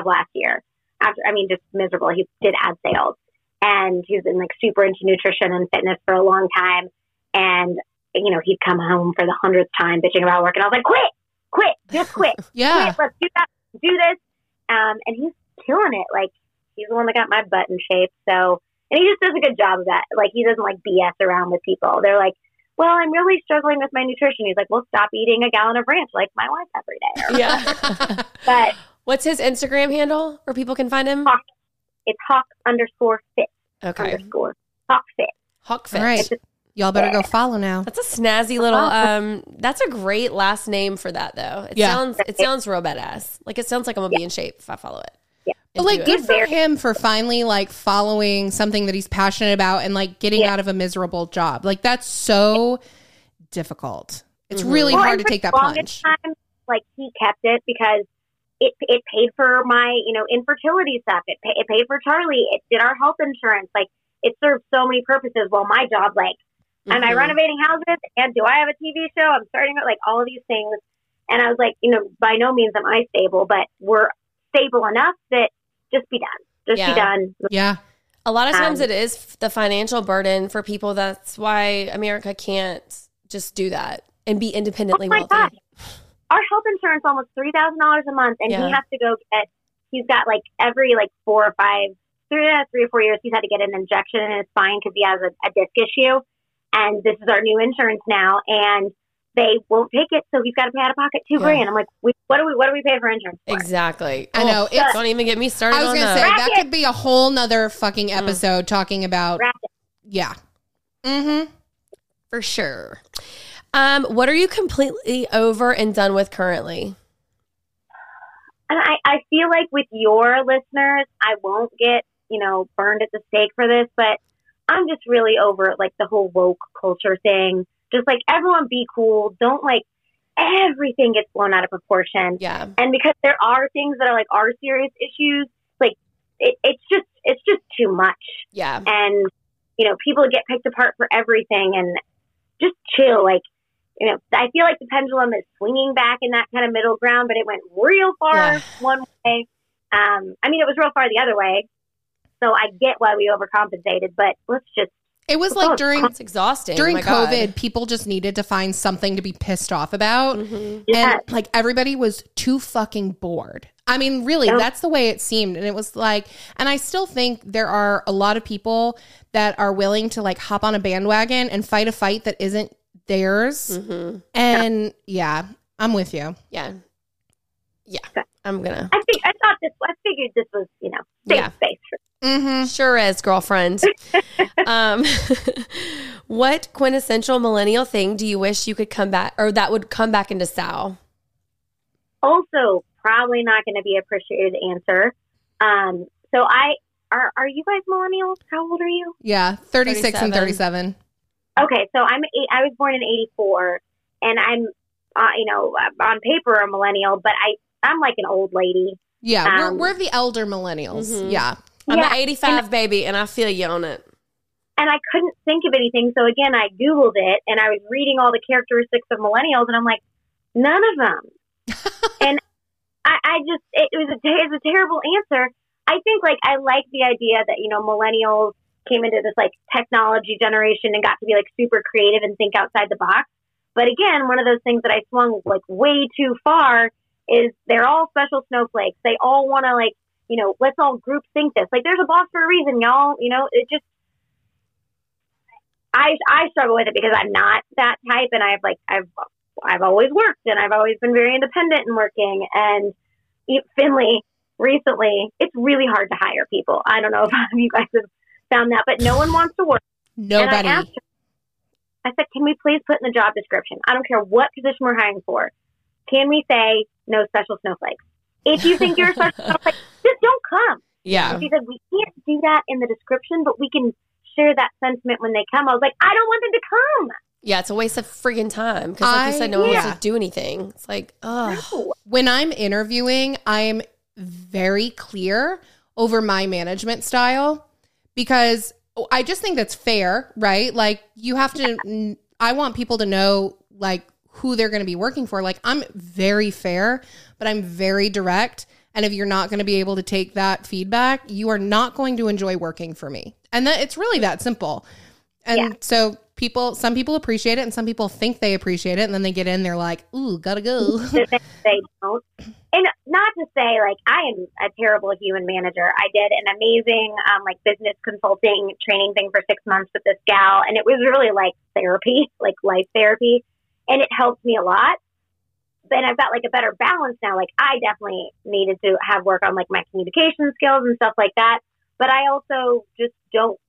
Just miserable. He did ad sales and he's been like super into nutrition and fitness for a long time. And, he'd come home for the 100th time bitching about work. And I was like, quit, just quit. Yeah. Quit, let's do that, do this. And he's killing it. Like he's the one that got my butt in shape. So, and he just does a good job of that. Like he doesn't like BS around with people. They're like, well, I'm really struggling with my nutrition. He's like, well, stop eating a gallon of ranch like my wife every day. Yeah. But what's his Instagram handle where people can find him? Hawk, it's Hawk_fit. Okay. Hawk Fit. Hawk Fit. All right. Y'all better go follow now. That's a snazzy little, that's a great last name for that though. It sounds real badass. Like it sounds like I'm going to be in shape if I follow it. Yeah. But like, good for him for finally like following something that he's passionate about and like getting out of a miserable job. Like that's so difficult. It's really hard to take that plunge. Time, like he kept it because it paid for my, infertility stuff. It paid for Charlie. It did our health insurance. Like it served so many purposes. While my job, like, am I renovating houses? And do I have a TV show? I'm starting like all of these things. And I was like, by no means am I stable, but we're stable enough that just be done. Just be done. Yeah. A lot of times it is the financial burden for people. That's why America can't just do that and be independently wealthy. God. Our health insurance almost $3,000 a month, and he has to go get. He's got like every 3 or 4 years, he's had to get an injection in his spine because he has a disc issue. And this is our new insurance now, and they won't take it, so he's got to pay out of pocket $2,000. I'm like, what do we pay for insurance for? Exactly. I know. Don't even get me started. I was on gonna say that. that could be a whole nother fucking episode talking about. Yeah. Mm-hmm. For sure. What are you completely over and done with currently? And I feel like with your listeners, I won't get, burned at the stake for this, but I'm just really over like the whole woke culture thing. Just like everyone be cool. Don't like everything gets blown out of proportion. Yeah. And because there are things that are like are serious issues, like it's just too much. Yeah. And, people get picked apart for everything and just chill. Like, I feel like the pendulum is swinging back in that kind of middle ground, but it went real far one way. It was real far the other way. So I get why we overcompensated, but let's just. It was like it's exhausting. During oh COVID, God. people just needed to find something to be pissed off about. Mm-hmm. Yes. And like everybody was too fucking bored. I mean, really, that's the way it seemed. And it was like, and I still think there are a lot of people that are willing to like hop on a bandwagon and fight a fight that isn't theirs. Mm-hmm. And I'm with you. Yeah. I'm gonna. I figured this was, safe space for. Mm-hmm. Sure is, girlfriend. What quintessential millennial thing do you wish you could come back, or that would come back into style? Also, probably not going to be appreciated answer. So are you guys millennials? How old are you? Yeah, 36 and 37. Okay, so I was born in 84, and I'm, on paper a millennial, but I'm like an old lady. Yeah, we're the elder millennials. Mm-hmm. Yeah. I'm an 85 baby, and I feel you on it. And I couldn't think of anything, so again, I Googled it, and I was reading all the characteristics of millennials, and I'm like, none of them. And it was a terrible answer. I think, like, I like the idea that, millennials came into this, like, technology generation and got to be, like, super creative and think outside the box. But again, one of those things that I swung, like, way too far is they're all special snowflakes. They all want to, like, let's all group think this. Like, there's a boss for a reason, y'all. It just, I struggle with it because I'm not that type, and I've always worked, and I've always been very independent in working. And Finley, recently, it's really hard to hire people. I don't know if you guys have found that, but no one wants to work. Nobody. And I asked her, I said, can we please put in the job description? I don't care what position we're hiring for. Can we say no special snowflakes? If you think you're a special snowflake, just don't come. Yeah. And she said, we can't do that in the description, but we can share that sentiment when they come. I was like, I don't want them to come. Yeah, it's a waste of friggin' time. Because like you said, no one wants to do anything. It's like, oh. When I'm interviewing, I'm very clear over my management style because I just think that's fair, right? Like you have to, I want people to know like who they're going to be working for. Like I'm very fair, but I'm very direct. And if you're not going to be able to take that feedback, you are not going to enjoy working for me. And that it's really that simple. And so some people appreciate it and some people think they appreciate it. And then they get in, they're like, ooh, gotta go. They don't. And not to say like I am a terrible human manager. I did an amazing like business consulting training thing for 6 months with this gal. And it was really like therapy, like life therapy. And it helped me a lot. But I've got like a better balance now. Like I definitely needed to have work on like my communication skills and stuff like that. But I also just don't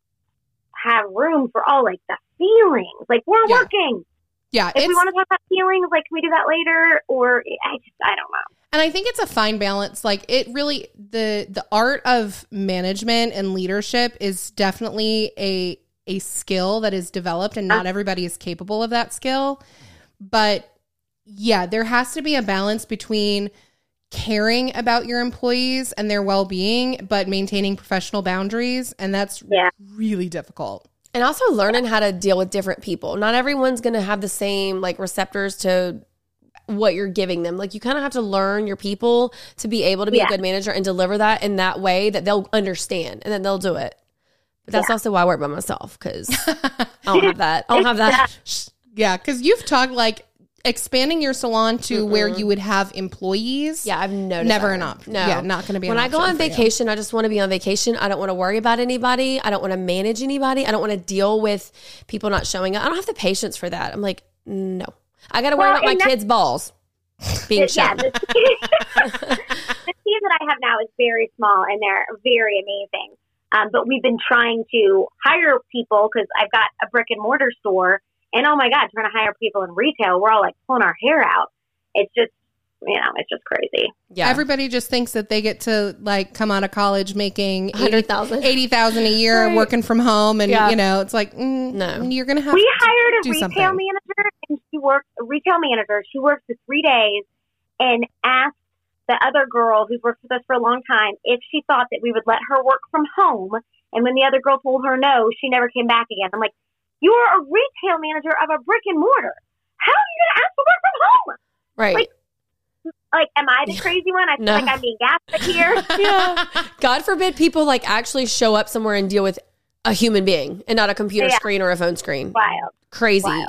have room for all like the feelings. Like we're working. Yeah. If we want to talk about feelings, like can we do that later? Or I don't know. And I think it's a fine balance. Like it really, the art of management and leadership is definitely a skill that is developed and not everybody is capable of that skill. But yeah, there has to be a balance between caring about your employees and their well-being, but maintaining professional boundaries. And that's really difficult. And also learning how to deal with different people. Not everyone's going to have the same like receptors to what you're giving them. Like you kind of have to learn your people to be able to be a good manager and deliver that in that way that they'll understand and then they'll do it. But that's also why I work by myself because I don't have that. I don't have that. Yeah, because you've talked like expanding your salon to where you would have employees. Yeah, I've noticed. Never that. an option. No. Yeah, not going to be when an I go on vacation, I just want to be on vacation. I don't want to worry about anybody. I don't want to manage anybody. I don't want to deal with people not showing up. I don't have the patience for that. I'm like, no. I got to worry about my kids' balls being shown. The team that I have now is very small and they're very amazing. But we've been trying to hire people because I've got a brick and mortar store. And oh my God, trying to hire people in retail, we're all like pulling our hair out. It's just, it's just crazy. Yeah. Everybody just thinks that they get to like come out of college making $100,000, $80,000 a year working from home. And, it's like, no, you're going to have We hired a retail something. manager and she worked for 3 days and asked the other girl who's worked with us for a long time if she thought that we would let her work from home. And when the other girl told her no, she never came back again. I'm like, you're a retail manager of a brick and mortar. How are you going to ask to work from home? Right. Like, am I the crazy one? I feel like I'm being gaslit here. Yeah. God forbid people like actually show up somewhere and deal with a human being and not a computer screen or a phone screen. Wild. Crazy. Wild.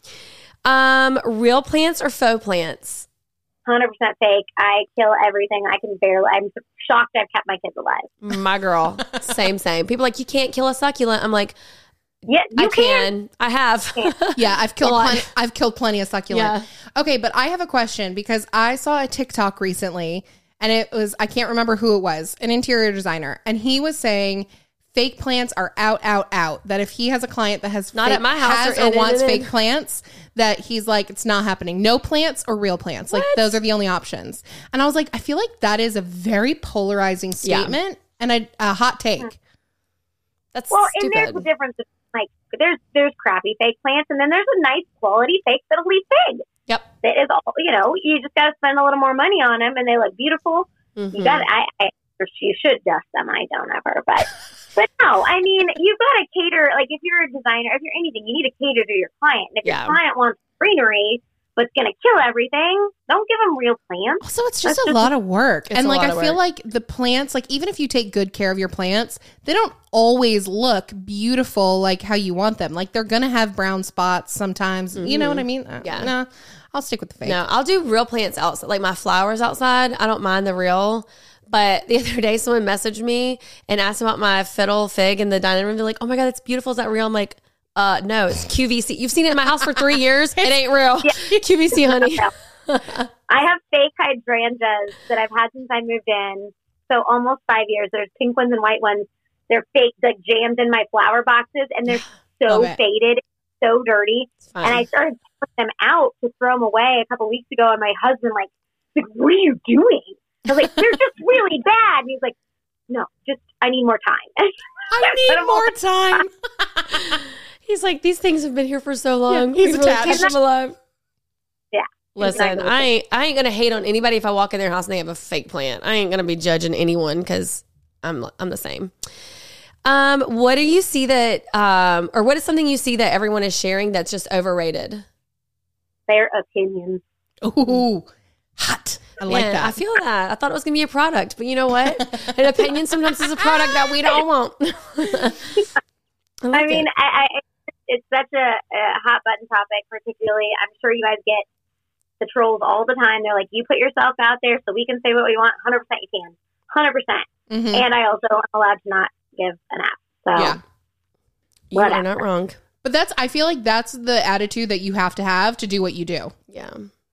Yeah. Real plants or faux plants? 100% fake. I kill everything. I'm shocked I've kept my kids alive. My girl. Same. People are like, you can't kill a succulent. I'm like, yeah, you can. I have. Yeah, I've killed plenty of succulent. Yeah. Okay, but I have a question because I saw a TikTok recently and it was, I can't remember who it was, an interior designer. And he was saying fake plants are out. That if he has a client that has not at my house or wants fake plants, that he's like, it's not happening. No plants or real plants. What? Like those are the only options. And I was like, I feel like that is a very polarizing statement and a hot take. That's stupid. And there's a difference. Like there's crappy fake plants, and then there's a nice quality fake that'll leave big. Yep, that is all. You just got to spend a little more money on them, and they look beautiful. Mm-hmm. You got. You should dust them. I don't ever, but no. I mean, you've got to cater. Like if you're a designer, if you're anything, you need to cater to your client. And if your client wants greenery, but it's going to kill everything, don't give them real plants. Also, it's just a lot of work. And like, I feel like the plants, like even if you take good care of your plants, they don't always look beautiful like how you want them. Like they're going to have brown spots sometimes. Mm-hmm. You know what I mean? Yeah. No, I'll stick with the fake. No, I'll do real plants outside. Like my flowers outside, I don't mind the real. But the other day, someone messaged me and asked about my fiddle fig in the dining room. They're like, oh my God, it's beautiful. Is that real? I'm like, No, it's QVC. You've seen it in my house for 3 years. It ain't real. QVC, honey. I have fake hydrangeas that I've had since I moved in. So almost 5 years. There's pink ones and white ones. They're fake, like jammed in my flower boxes, and they're so faded, so dirty. And I started putting them out to throw them away a couple weeks ago, and my husband like, what are you doing? I was like, they're just really bad. And he's like, no, just, I need more time. I need more time. He's like, these things have been here for so long. He's attached. Keep them alive. Yeah. Listen, Exactly. I ain't gonna hate on anybody if I walk in their house and they have a fake plant. I ain't gonna be judging anyone because I'm the same. What do you see that, or what is something you see that everyone is sharing that's just overrated? Their opinions. Ooh, hot. I like that. I feel that. I thought it was gonna be a product, but you know what? An opinion sometimes is a product that we don't want. I mean, it's such a hot button topic, particularly. I'm sure you guys get the trolls all the time. They're like, you put yourself out there so we can say what we want. 100% you can. 100%. Mm-hmm. And I also am allowed to not give an F. So, you are not wrong. But I feel like that's the attitude that you have to do what you do. Yeah.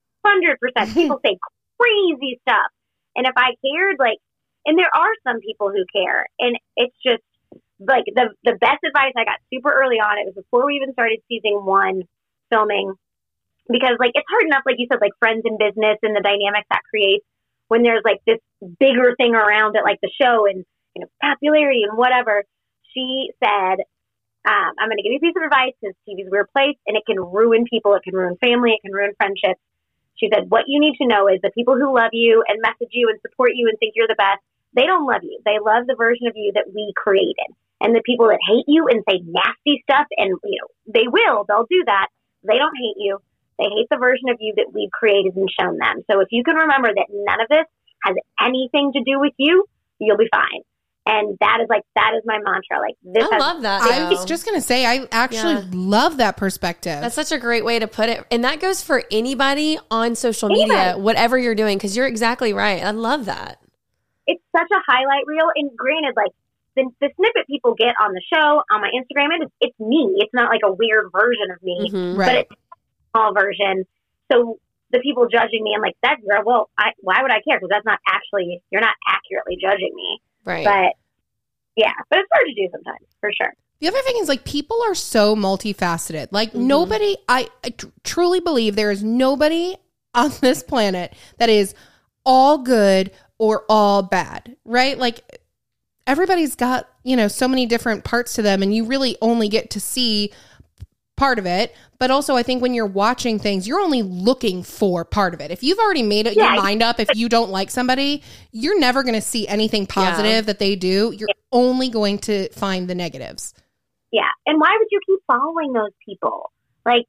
100%. People say crazy stuff. And if I cared, like, and there are some people who care. And it's just, like, the best advice I got super early on, it was before we even started season 1 filming. Because, like, it's hard enough, like you said, like, friends in business and the dynamics that creates when there's, like, this bigger thing around it, like the show and, you know, popularity and whatever. She said, I'm going to give you a piece of advice because TV's a weird place and it can ruin people. It can ruin family. It can ruin friendships. She said, what you need to know is the people who love you and message you and support you and think you're the best, they don't love you. They love the version of you that we created. And the people that hate you and say nasty stuff, and, you know, they'll do that. They don't hate you. They hate the version of you that we've created and shown them. So if you can remember that none of this has anything to do with you, you'll be fine. And that is my mantra. Like this, I love that. I was just going to say, I actually love that perspective. That's such a great way to put it. And that goes for anybody on social media, whatever you're doing, because you're exactly right. I love that. It's such a highlight reel. And granted, like the snippet people get on the show, on my Instagram, it's me. It's not like a weird version of me, but it's a small version. So the people judging me, I'm like, that girl, well, why would I care? Because that's not actually, you're not accurately judging me. Right. But yeah, but it's hard to do sometimes, for sure. The other thing is, like, people are so multifaceted. Like, nobody, I truly believe there is nobody on this planet that is all good or all bad, right? Like, everybody's got, you know, so many different parts to them, and you really only get to see part of it. But also, I think when you're watching things, you're only looking for part of it. If you've already made your mind up, if you don't like somebody, you're never going to see anything positive that they do. You're only going to find the negatives. Yeah. And why would you keep following those people? Like,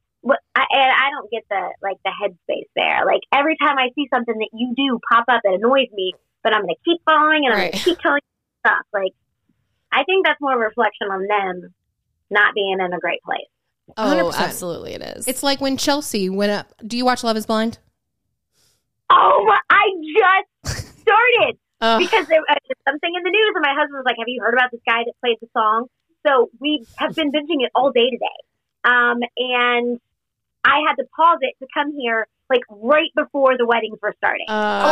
I don't get the headspace there. Like, every time I see something that you do pop up that annoys me, but I'm going to keep following and I'm going to keep telling you stuff. Like, I think that's more a reflection on them not being in a great place. 100%. Absolutely it is. It's like when Chelsea went up. Do you watch Love is Blind? Oh, I just started because there was something in the news and my husband was like, have you heard about this guy that played the song? So we have been binging it all day today. And I had to pause it to come here like right before the weddings were starting.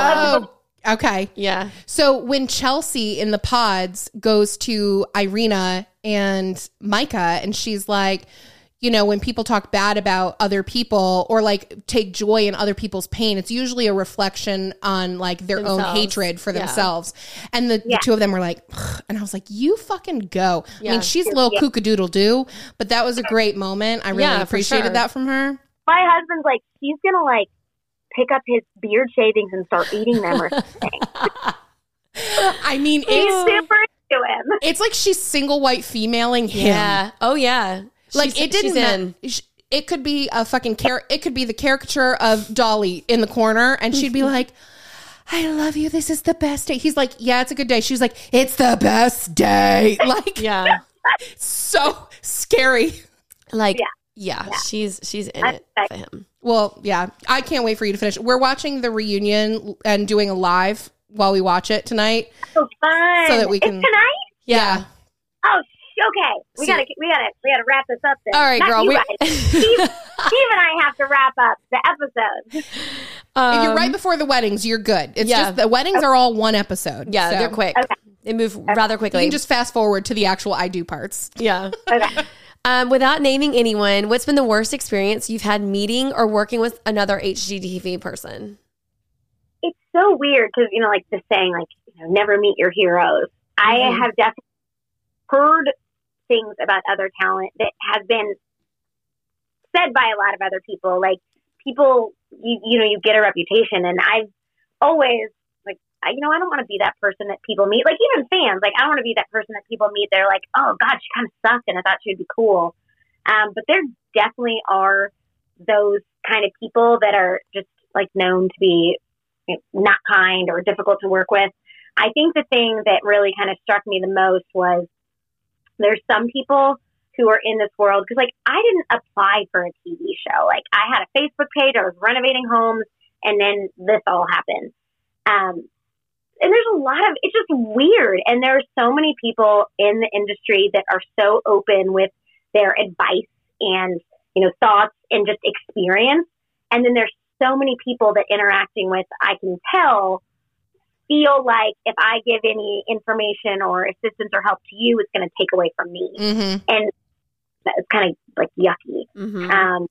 Okay. Yeah. So when Chelsea in the pods goes to Irina and Micah and she's like, you know, when people talk bad about other people or like take joy in other people's pain, it's usually a reflection on like their own hatred for themselves. And the two of them were like, ugh. And I was like, you fucking go. I mean, she's a little kookadoodle-doo, but that was a great moment. I really appreciated that from her. My husband's like, he's going to like pick up his beard shavings and start eating them or something. I mean, he's super into him. It's like she's single white femaling him. Yeah. Oh, yeah. Like it didn't. It could be a fucking it could be the caricature of Dolly in the corner, and she'd be like, "I love you. This is the best day." He's like, "Yeah, it's a good day." She's like, "It's the best day." Like, so scary. Like, she's in it for him. Well, yeah, I can't wait for you to finish. We're watching the reunion and doing a live while we watch it tonight. So fun! So that we can tonight. Yeah. Oh Okay, we gotta wrap this up then. All right, Not girl. you guys. Steve and I have to wrap up the episode. If you're right before the weddings, you're good. It's just the weddings are all one episode. Yeah, so they're quick. Okay. They move rather You quickly. can just fast forward to the actual I do parts. Yeah. Okay. Without naming anyone, what's been the worst experience you've had meeting or working with another HGTV person? It's so weird because, like the saying, never meet your heroes. I have definitely heard things about other talent that have been said by a lot of other people. Like, people, you get a reputation, and I've always, I don't want to be that person that people meet. Like, even fans, I don't want to be that person that people meet. They're like, oh, God, she kind of sucked, and I thought she would be cool. But there definitely are those kind of people that are just, known to be not kind or difficult to work with. I think the thing that really kind of struck me the most was there's some people who are in this world, because, I didn't apply for a TV show. I had a Facebook page, I was renovating homes, and then this all happened. And there's a lot of, it's just weird. And there are so many people in the industry that are so open with their advice and, thoughts and just experience. And then there's so many people that interacting with, I can tell, feel like if I give any information or assistance or help to you, it's going to take away from me. Mm-hmm. And that's kind of yucky. Mm-hmm.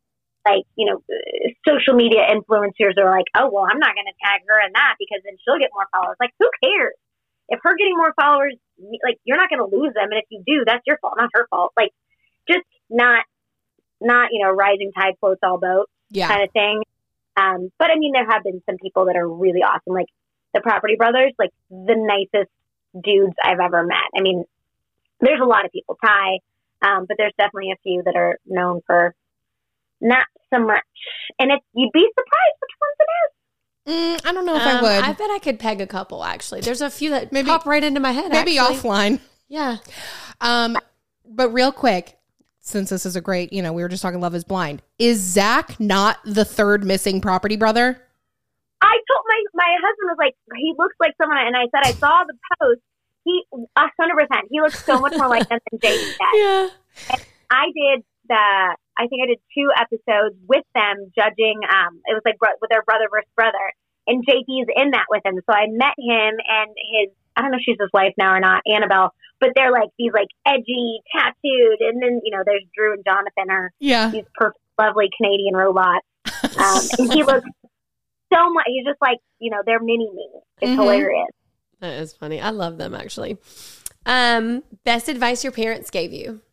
Social media influencers are like, oh, well, I'm not going to tag her in that because then she'll get more followers. Who cares? If her getting more followers, you're not going to lose them. And if you do, that's your fault, not her fault. Just not, rising tide floats all boats kind of thing. But I mean, there have been some people that are really awesome. The Property Brothers, the nicest dudes I've ever met. I mean, there's a lot of people, Ty, but there's definitely a few that are known for not so much. And you'd be surprised which ones it is. I don't know if I would. I bet I could peg a couple, actually. There's a few that pop right into my head, maybe actually. offline. Yeah. But real quick, since this is a great, we were just talking Love is Blind. Is Zach not the third missing property brother? I told my husband was like, he looks like someone, and I said, I saw the post. He 100%. He looks so much more like them than JT does. Yeah. And I think I did 2 episodes with them judging. It was with their brother versus brother, and JT's in that with him. So I met him and I don't know if she's his wife now or not, Annabelle, but they're these edgy, tattooed, and then there's Drew and Jonathan these perfect, lovely Canadian robots, and he looks so much. He's just they're mini me. It's hilarious. That is funny. I love them, actually. Best advice your parents gave you?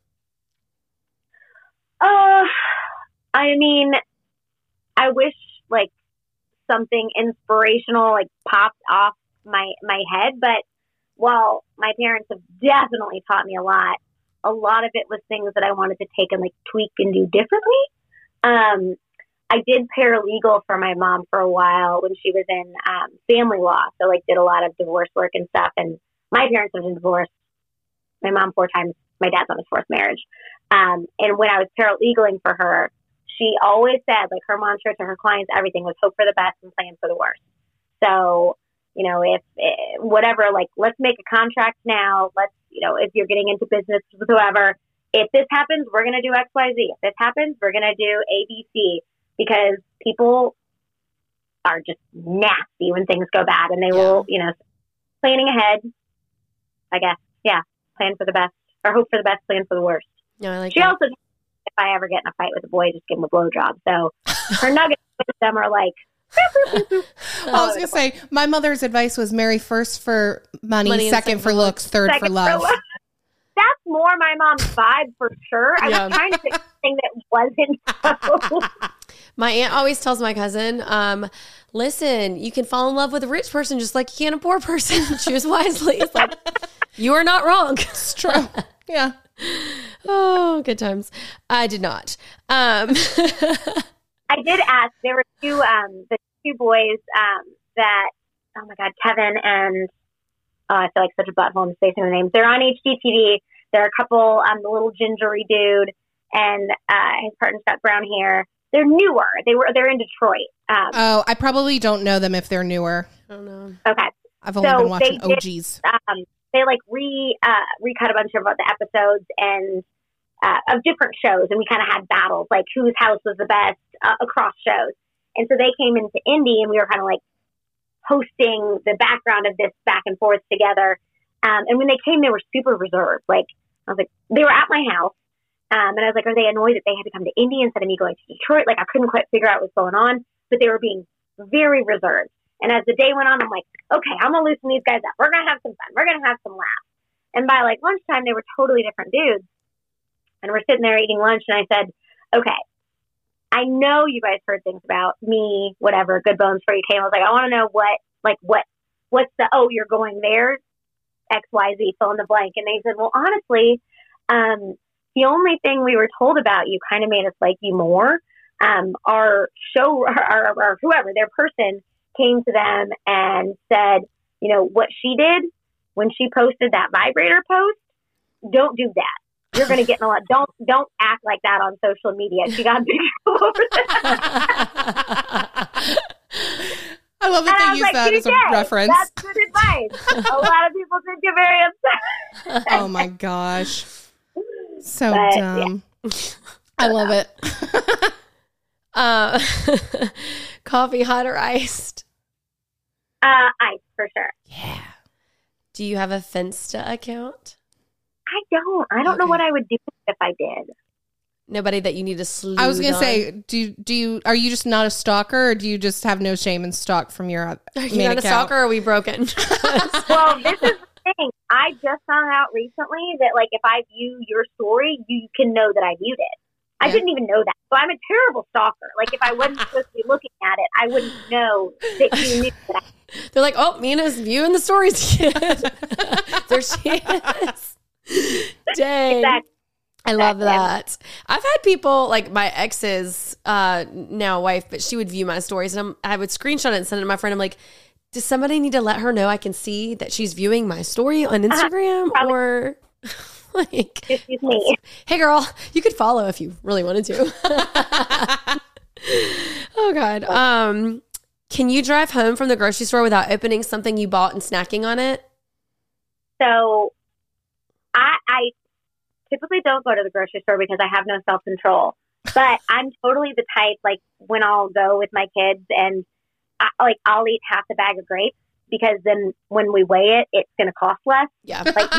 I mean, I wish something inspirational popped off my head, but while my parents have definitely taught me a lot of it was things that I wanted to take and tweak and do differently. I did paralegal for my mom for a while when she was in family law, so did a lot of divorce work and stuff. And my parents have been divorced. My mom 4 times. My dad's on his 4th marriage. And when I was paralegaling for her, she always said, her mantra to her clients, everything was hope for the best and plan for the worst. So, if whatever, let's make a contract now. Let's, if you're getting into business with whoever, if this happens, we're going to do X, Y, Z. If this happens, we're going to do A, B, C, because people are just nasty when things go bad, and they will, planning ahead, I guess. Yeah. Plan for the best, or hope for the best, plan for the worst. No, I like she that. also, if I ever get in a fight with a boy, just give him a blowjob. So her nuggets with them are I was going to say, my mother's advice was marry first for money second for looks, third for love. That's more my mom's vibe for sure. I was trying to think of something that wasn't. My aunt always tells my cousin, listen, you can fall in love with a rich person just like you can a poor person. Choose wisely. It's you are not wrong. It's true. Yeah. Oh, good times. I did not. I did ask. There were the 2 boys that, oh my God, Kevin and I feel like such a butthole in spacing the names. They're on HGTV. They're a couple, the little gingery dude and his partner's got brown hair. They're newer. They're in Detroit. I probably don't know them if they're newer. I don't know. Okay. I've only been watching OGs. they like recut a bunch of the episodes and of different shows, and we kind of had battles, like whose house was the best across shows. And so they came into Indy, and we were kind of like hosting the background of this back and forth together. And when they came, they were super reserved. Like, I was like, they were at my house. And I was like, are they annoyed that they had to come to Indy instead of me going to Detroit? Like, I couldn't quite figure out what was going on, but they were being very reserved. And as the day went on, I'm like, okay, I'm going to loosen these guys up. We're going to have some fun. We're going to have some laughs. And by like lunchtime, they were totally different dudes. And we're sitting there eating lunch. And I said, okay, I know you guys heard things about me, whatever, Good Bones for you came. I was like, I want to know what's the, oh, you're going there, XYZ, fill in the blank. And they said, well, honestly, the only thing we were told about you kind of made us like you more. Our show, or whoever, their person came to them and said, you know, what she did when she posted that vibrator post, don't do that. You're going to get in a lot. Don't act like that on social media. She got big over that. I love that they use that as a reference. That's good advice. A lot of people did get very upset. Oh my gosh. So dumb. Yeah. I love it. Coffee, hot or iced? Ice, for sure. Yeah. Do you have a Finsta account? I don't. I don't know what I would do if I did. Nobody that you need to sleuth I was going to on? say, do you are you just not a stalker, or do you just have no shame and stalk from your Are you not a stalker, or are we broken? Well, this is the thing. I just found out recently that, like, if I view your story, you can know that I viewed it. I didn't even know that. So I'm a terrible stalker. Like, if I wasn't supposed to be looking at it, I wouldn't know that you knew that. They're like, oh, Mina's viewing the stories again. There she is. Dang. Exactly. I love that. I've had people, like my ex's now wife, but she would view my stories, and I would screenshot it and send it to my friend. I'm like, does somebody need to let her know I can see that she's viewing my story on Instagram? Or like, excuse me. Hey girl, you could follow if you really wanted to. Oh God. Can you drive home from the grocery store without opening something you bought and snacking on it? So I typically don't go to the grocery store because I have no self-control. But I'm totally the type, like, when I'll go with my kids and I'll eat half the bag of grapes, because then when we weigh it, it's going to cost less. Yeah. Like,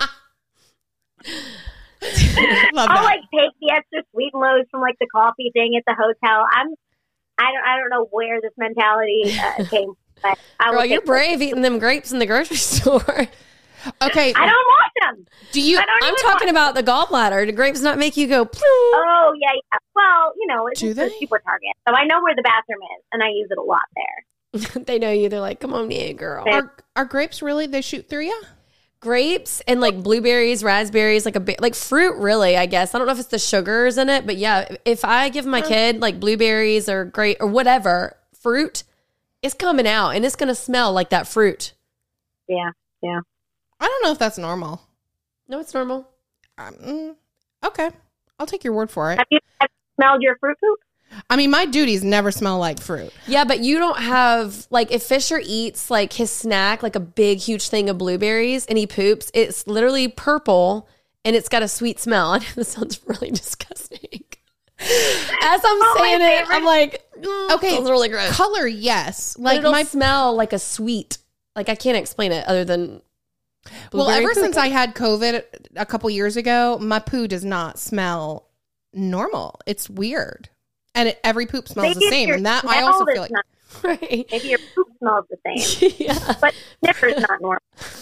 I'll like take the extra sweet loaves from like the coffee thing at the hotel. I don't know where this mentality came from. But Girl, you're brave eating them grapes in the grocery store. Okay. I don't want them. Do you? I'm talking about the gallbladder. Do grapes not make you go? Ploom? Oh yeah. Well, you know, it's Do just a they? super Target, so I know where the bathroom is, and I use it a lot there. They know you. They're like, come on, yeah, girl. Are grapes really? They shoot through you? Grapes and like blueberries, raspberries, like fruit, really, I guess. I don't know if it's the sugars in it, but yeah, if I give my kid like blueberries or grape or whatever fruit, it's coming out and it's going to smell like that fruit. Yeah. I don't know if that's normal. No, it's normal. Okay. I'll take your word for it. Have you smelled your fruit poop? I mean, my duties never smell like fruit. Yeah, but you don't have, like, if Fisher eats like his snack, like a big, huge thing of blueberries, and he poops, it's literally purple and it's got a sweet smell. I know this sounds really disgusting. As I'm saying it, I'm like, Okay, sounds really gross. Color, yes. Like, Like it'll my smell like a sweet. Like, I can't explain it other than. well, blueberry ever poop. since I had COVID a couple years ago, my poo does not smell normal. It's weird, and every poop smells the same. And that I also feel like Right. Maybe your poop smells the same. Yeah. But sniffer's not normal.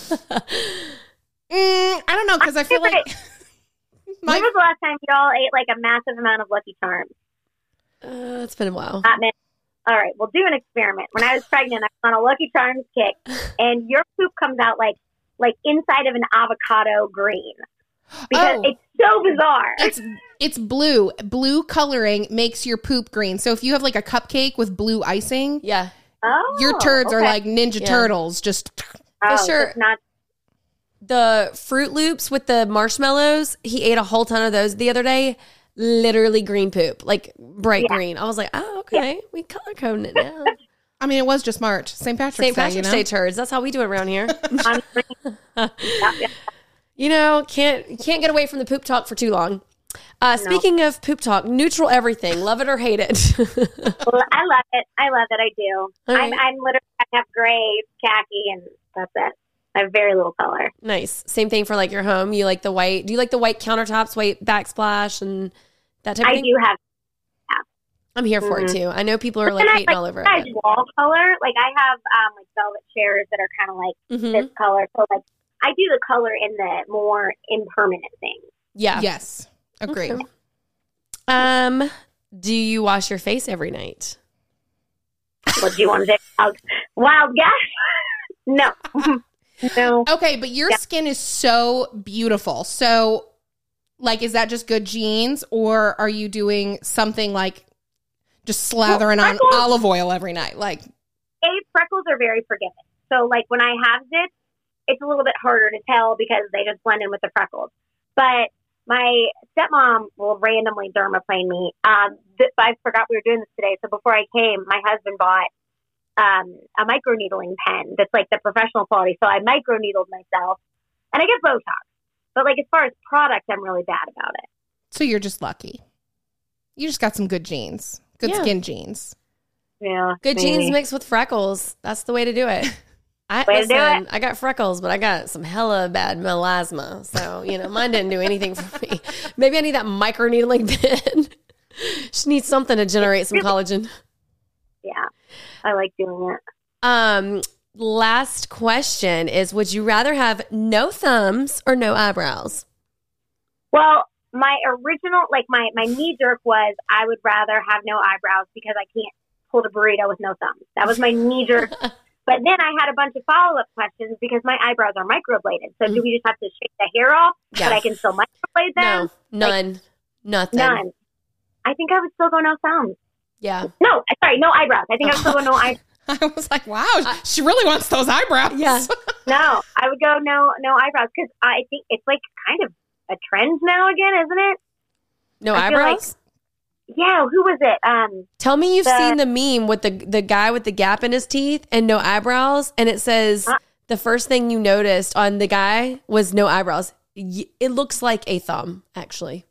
I don't know, because I feel like When was the last time y'all ate like a massive amount of Lucky Charms? It's been a while. Not many. All right, we'll do an experiment. When I was pregnant, I was on a Lucky Charms kick, and your poop comes out like inside of an avocado green, because it's so bizarre. It's blue. Blue coloring makes your poop green. So if you have like a cupcake with blue icing, Yeah. your turds are okay. like Ninja Turtles. Just Fisher- it's not. The Fruit Loops with the marshmallows, he ate a whole ton of those the other day. Literally green poop, like bright green. I was like, oh, okay. We color coding it now. I mean, it was just March. St. Patrick's Day, Day turds. That's how we do it around here. Yeah. You know, can't get away from the poop talk for too long. Speaking of poop talk, neutral everything. Love it or hate it. Well, I love it. I do. All right. I'm literally, I have gray, khaki, and that's it. I have very little color. Nice. Same thing for like your home. You like the white. Do you like the white countertops, white backsplash, and that type of thing? I do have. I'm here for it too. I know people are like hating all over it. But wall color. Like I have like velvet chairs that are kind of like this color. So like I do the color in the more impermanent things. Yeah. Yes. Agreed. Okay. Do you wash your face every night? What do you want to say? Wild guess? No. No. Okay, but your skin is so beautiful. So, like, is that just good genes, or are you doing something like just slathering on olive oil every night? Like, freckles are very forgiving. So, like, when I have zits, it's a little bit harder to tell because they just blend in with the freckles. But my stepmom will randomly dermaplane me. I forgot we were doing this today. So before I came, my husband bought a microneedling pen that's like the professional quality. So I microneedled myself and I get Botox. But like as far as product, I'm really bad about it. So you're just lucky. You just got some good genes, good skin genes. Yeah. Good genes mixed with freckles. That's the way to do it. I got freckles, but I got some hella bad melasma. So, you know, mine didn't do anything for me. Maybe I need that microneedling pen. Just need something to generate some collagen. Yeah, I like doing it. Last question is, would you rather have no thumbs or no eyebrows? Well, my original, like my knee-jerk was I would rather have no eyebrows because I can't hold a burrito with no thumbs. That was my knee-jerk. But then I had a bunch of follow-up questions because my eyebrows are microbladed. So do we just have to shave the hair off, but I can still microblade them? No, none. Nothing. None. I think I would still go no thumbs. Yeah. No, sorry, no eyebrows. I think I would still go no eyebrows. I was like, wow, she really wants those eyebrows. Yeah. No, I would go no eyebrows because I think it's like kind of a trend now again, isn't it? No eyebrows? Yeah, who was it? Tell me you've seen the meme with the guy with the gap in his teeth and no eyebrows, and it says the first thing you noticed on the guy was no eyebrows. It looks like a thumb, actually.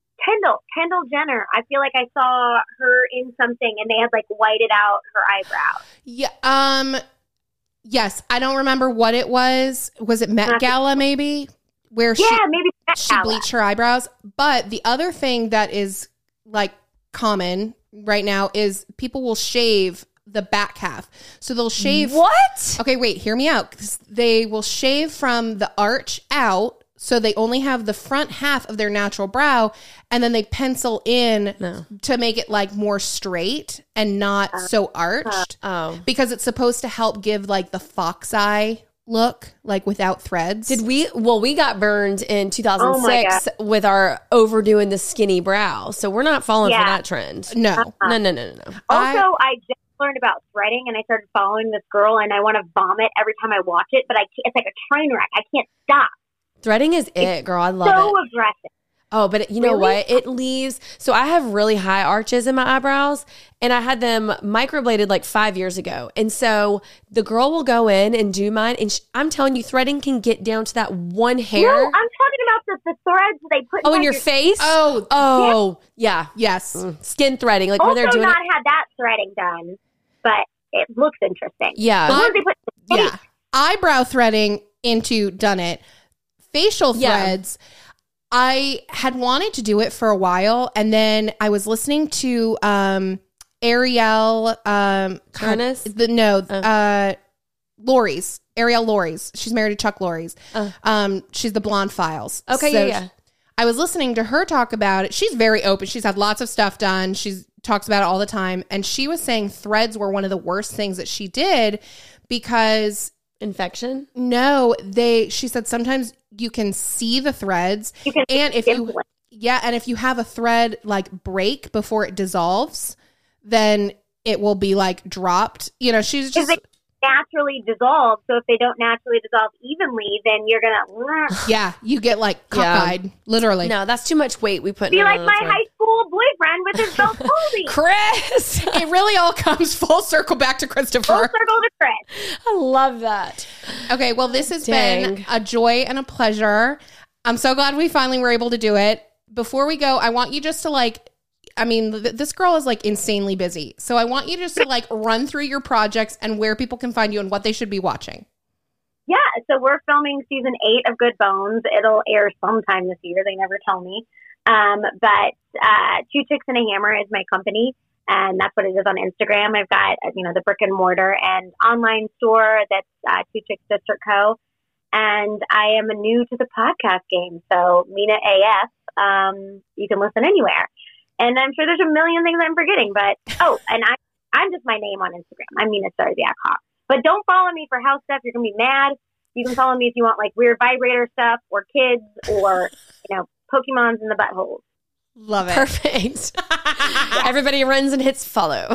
Kendall Jenner. I feel like I saw her in something, and they had like whited out her eyebrows. Yeah. Yes, I don't remember what it was. Was it Met Gala maybe? Where she bleached her eyebrows. But the other thing that is like common right now is people will shave the back half. So they'll shave. What? Okay, wait, hear me out. They will shave from the arch out. So they only have the front half of their natural brow, and then they pencil in to make it like more straight and not so arched. Because it's supposed to help give like the fox eye look, like without threads. We got burned in 2006 with our overdoing the skinny brow. So we're not falling for that trend. No. No. Also, I just learned about threading, and I started following this girl, and I want to vomit every time I watch it, but it's like a train wreck. I can't stop. Threading is it, girl. I love it. So aggressive. Oh, but you know what? It leaves. So I have really high arches in my eyebrows, and I had them microbladed like 5 years ago. And so the girl will go in and do mine, and I'm telling you, threading can get down to that one hair. No, I'm talking about the threads they put in your face. Yeah. Yes. Skin threading, like also where they're doing not had that threading done, but it looks interesting. Yeah. Eyebrow threading done it. Facial threads, I had wanted to do it for a while, and then I was listening to Ariel Lorries. Ariel Lorries. She's married to Chuck Lorries. She's the Blonde Files. Okay, so I was listening to her talk about it. She's very open. She's had lots of stuff done. She talks about it all the time, and she was saying threads were one of the worst things that she did because infection. No, she said sometimes you can see the threads, and if you have a thread like break before it dissolves, then it will be like dropped. You know, she's just naturally dissolve. So if they don't naturally dissolve evenly, then you're gonna Yeah, you get like cockeyed, literally. No, that's too much weight we put. be like my high school boyfriend with his belt palsy. Chris. It really all comes full circle back to Christopher. Full circle to Chris. I love that. Okay, well, this has been a joy and a pleasure. I'm so glad we finally were able to do it. Before we go, I want you just to this girl is like insanely busy. So I want you just to like run through your projects and where people can find you and what they should be watching. Yeah, so we're filming season 8 of Good Bones. It'll air sometime this year. They never tell me. But Two Chicks and a Hammer is my company, and that's what it is on Instagram. I've got, the brick and mortar and online store that's Two Chicks District Co. And I am new to the podcast game, so Mina AF. You can listen anywhere. And I'm sure there's a million things I'm forgetting, but, and I'm just my name on Instagram. I'm Mina Starziak Hawk. But don't follow me for house stuff. You're going to be mad. You can follow me if you want like weird vibrator stuff or kids or, Pokemons in the buttholes. Love it. Perfect. Everybody runs and hits follow.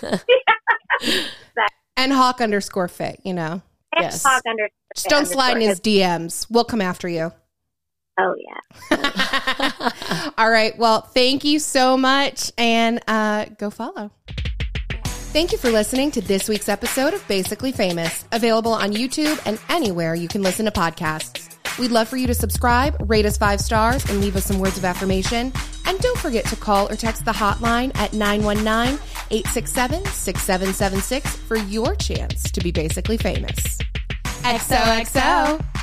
And Hawk _fit, Yes. Hawk Just don't slide in his DMs. We'll come after you. Oh, yeah. All right. Well, thank you so much. And go follow. Thank you for listening to this week's episode of Basically Famous, available on YouTube and anywhere you can listen to podcasts. We'd love for you to subscribe, rate us 5 stars, and leave us some words of affirmation. And don't forget to call or text the hotline at 919-867-6776 for your chance to be basically famous. XOXO.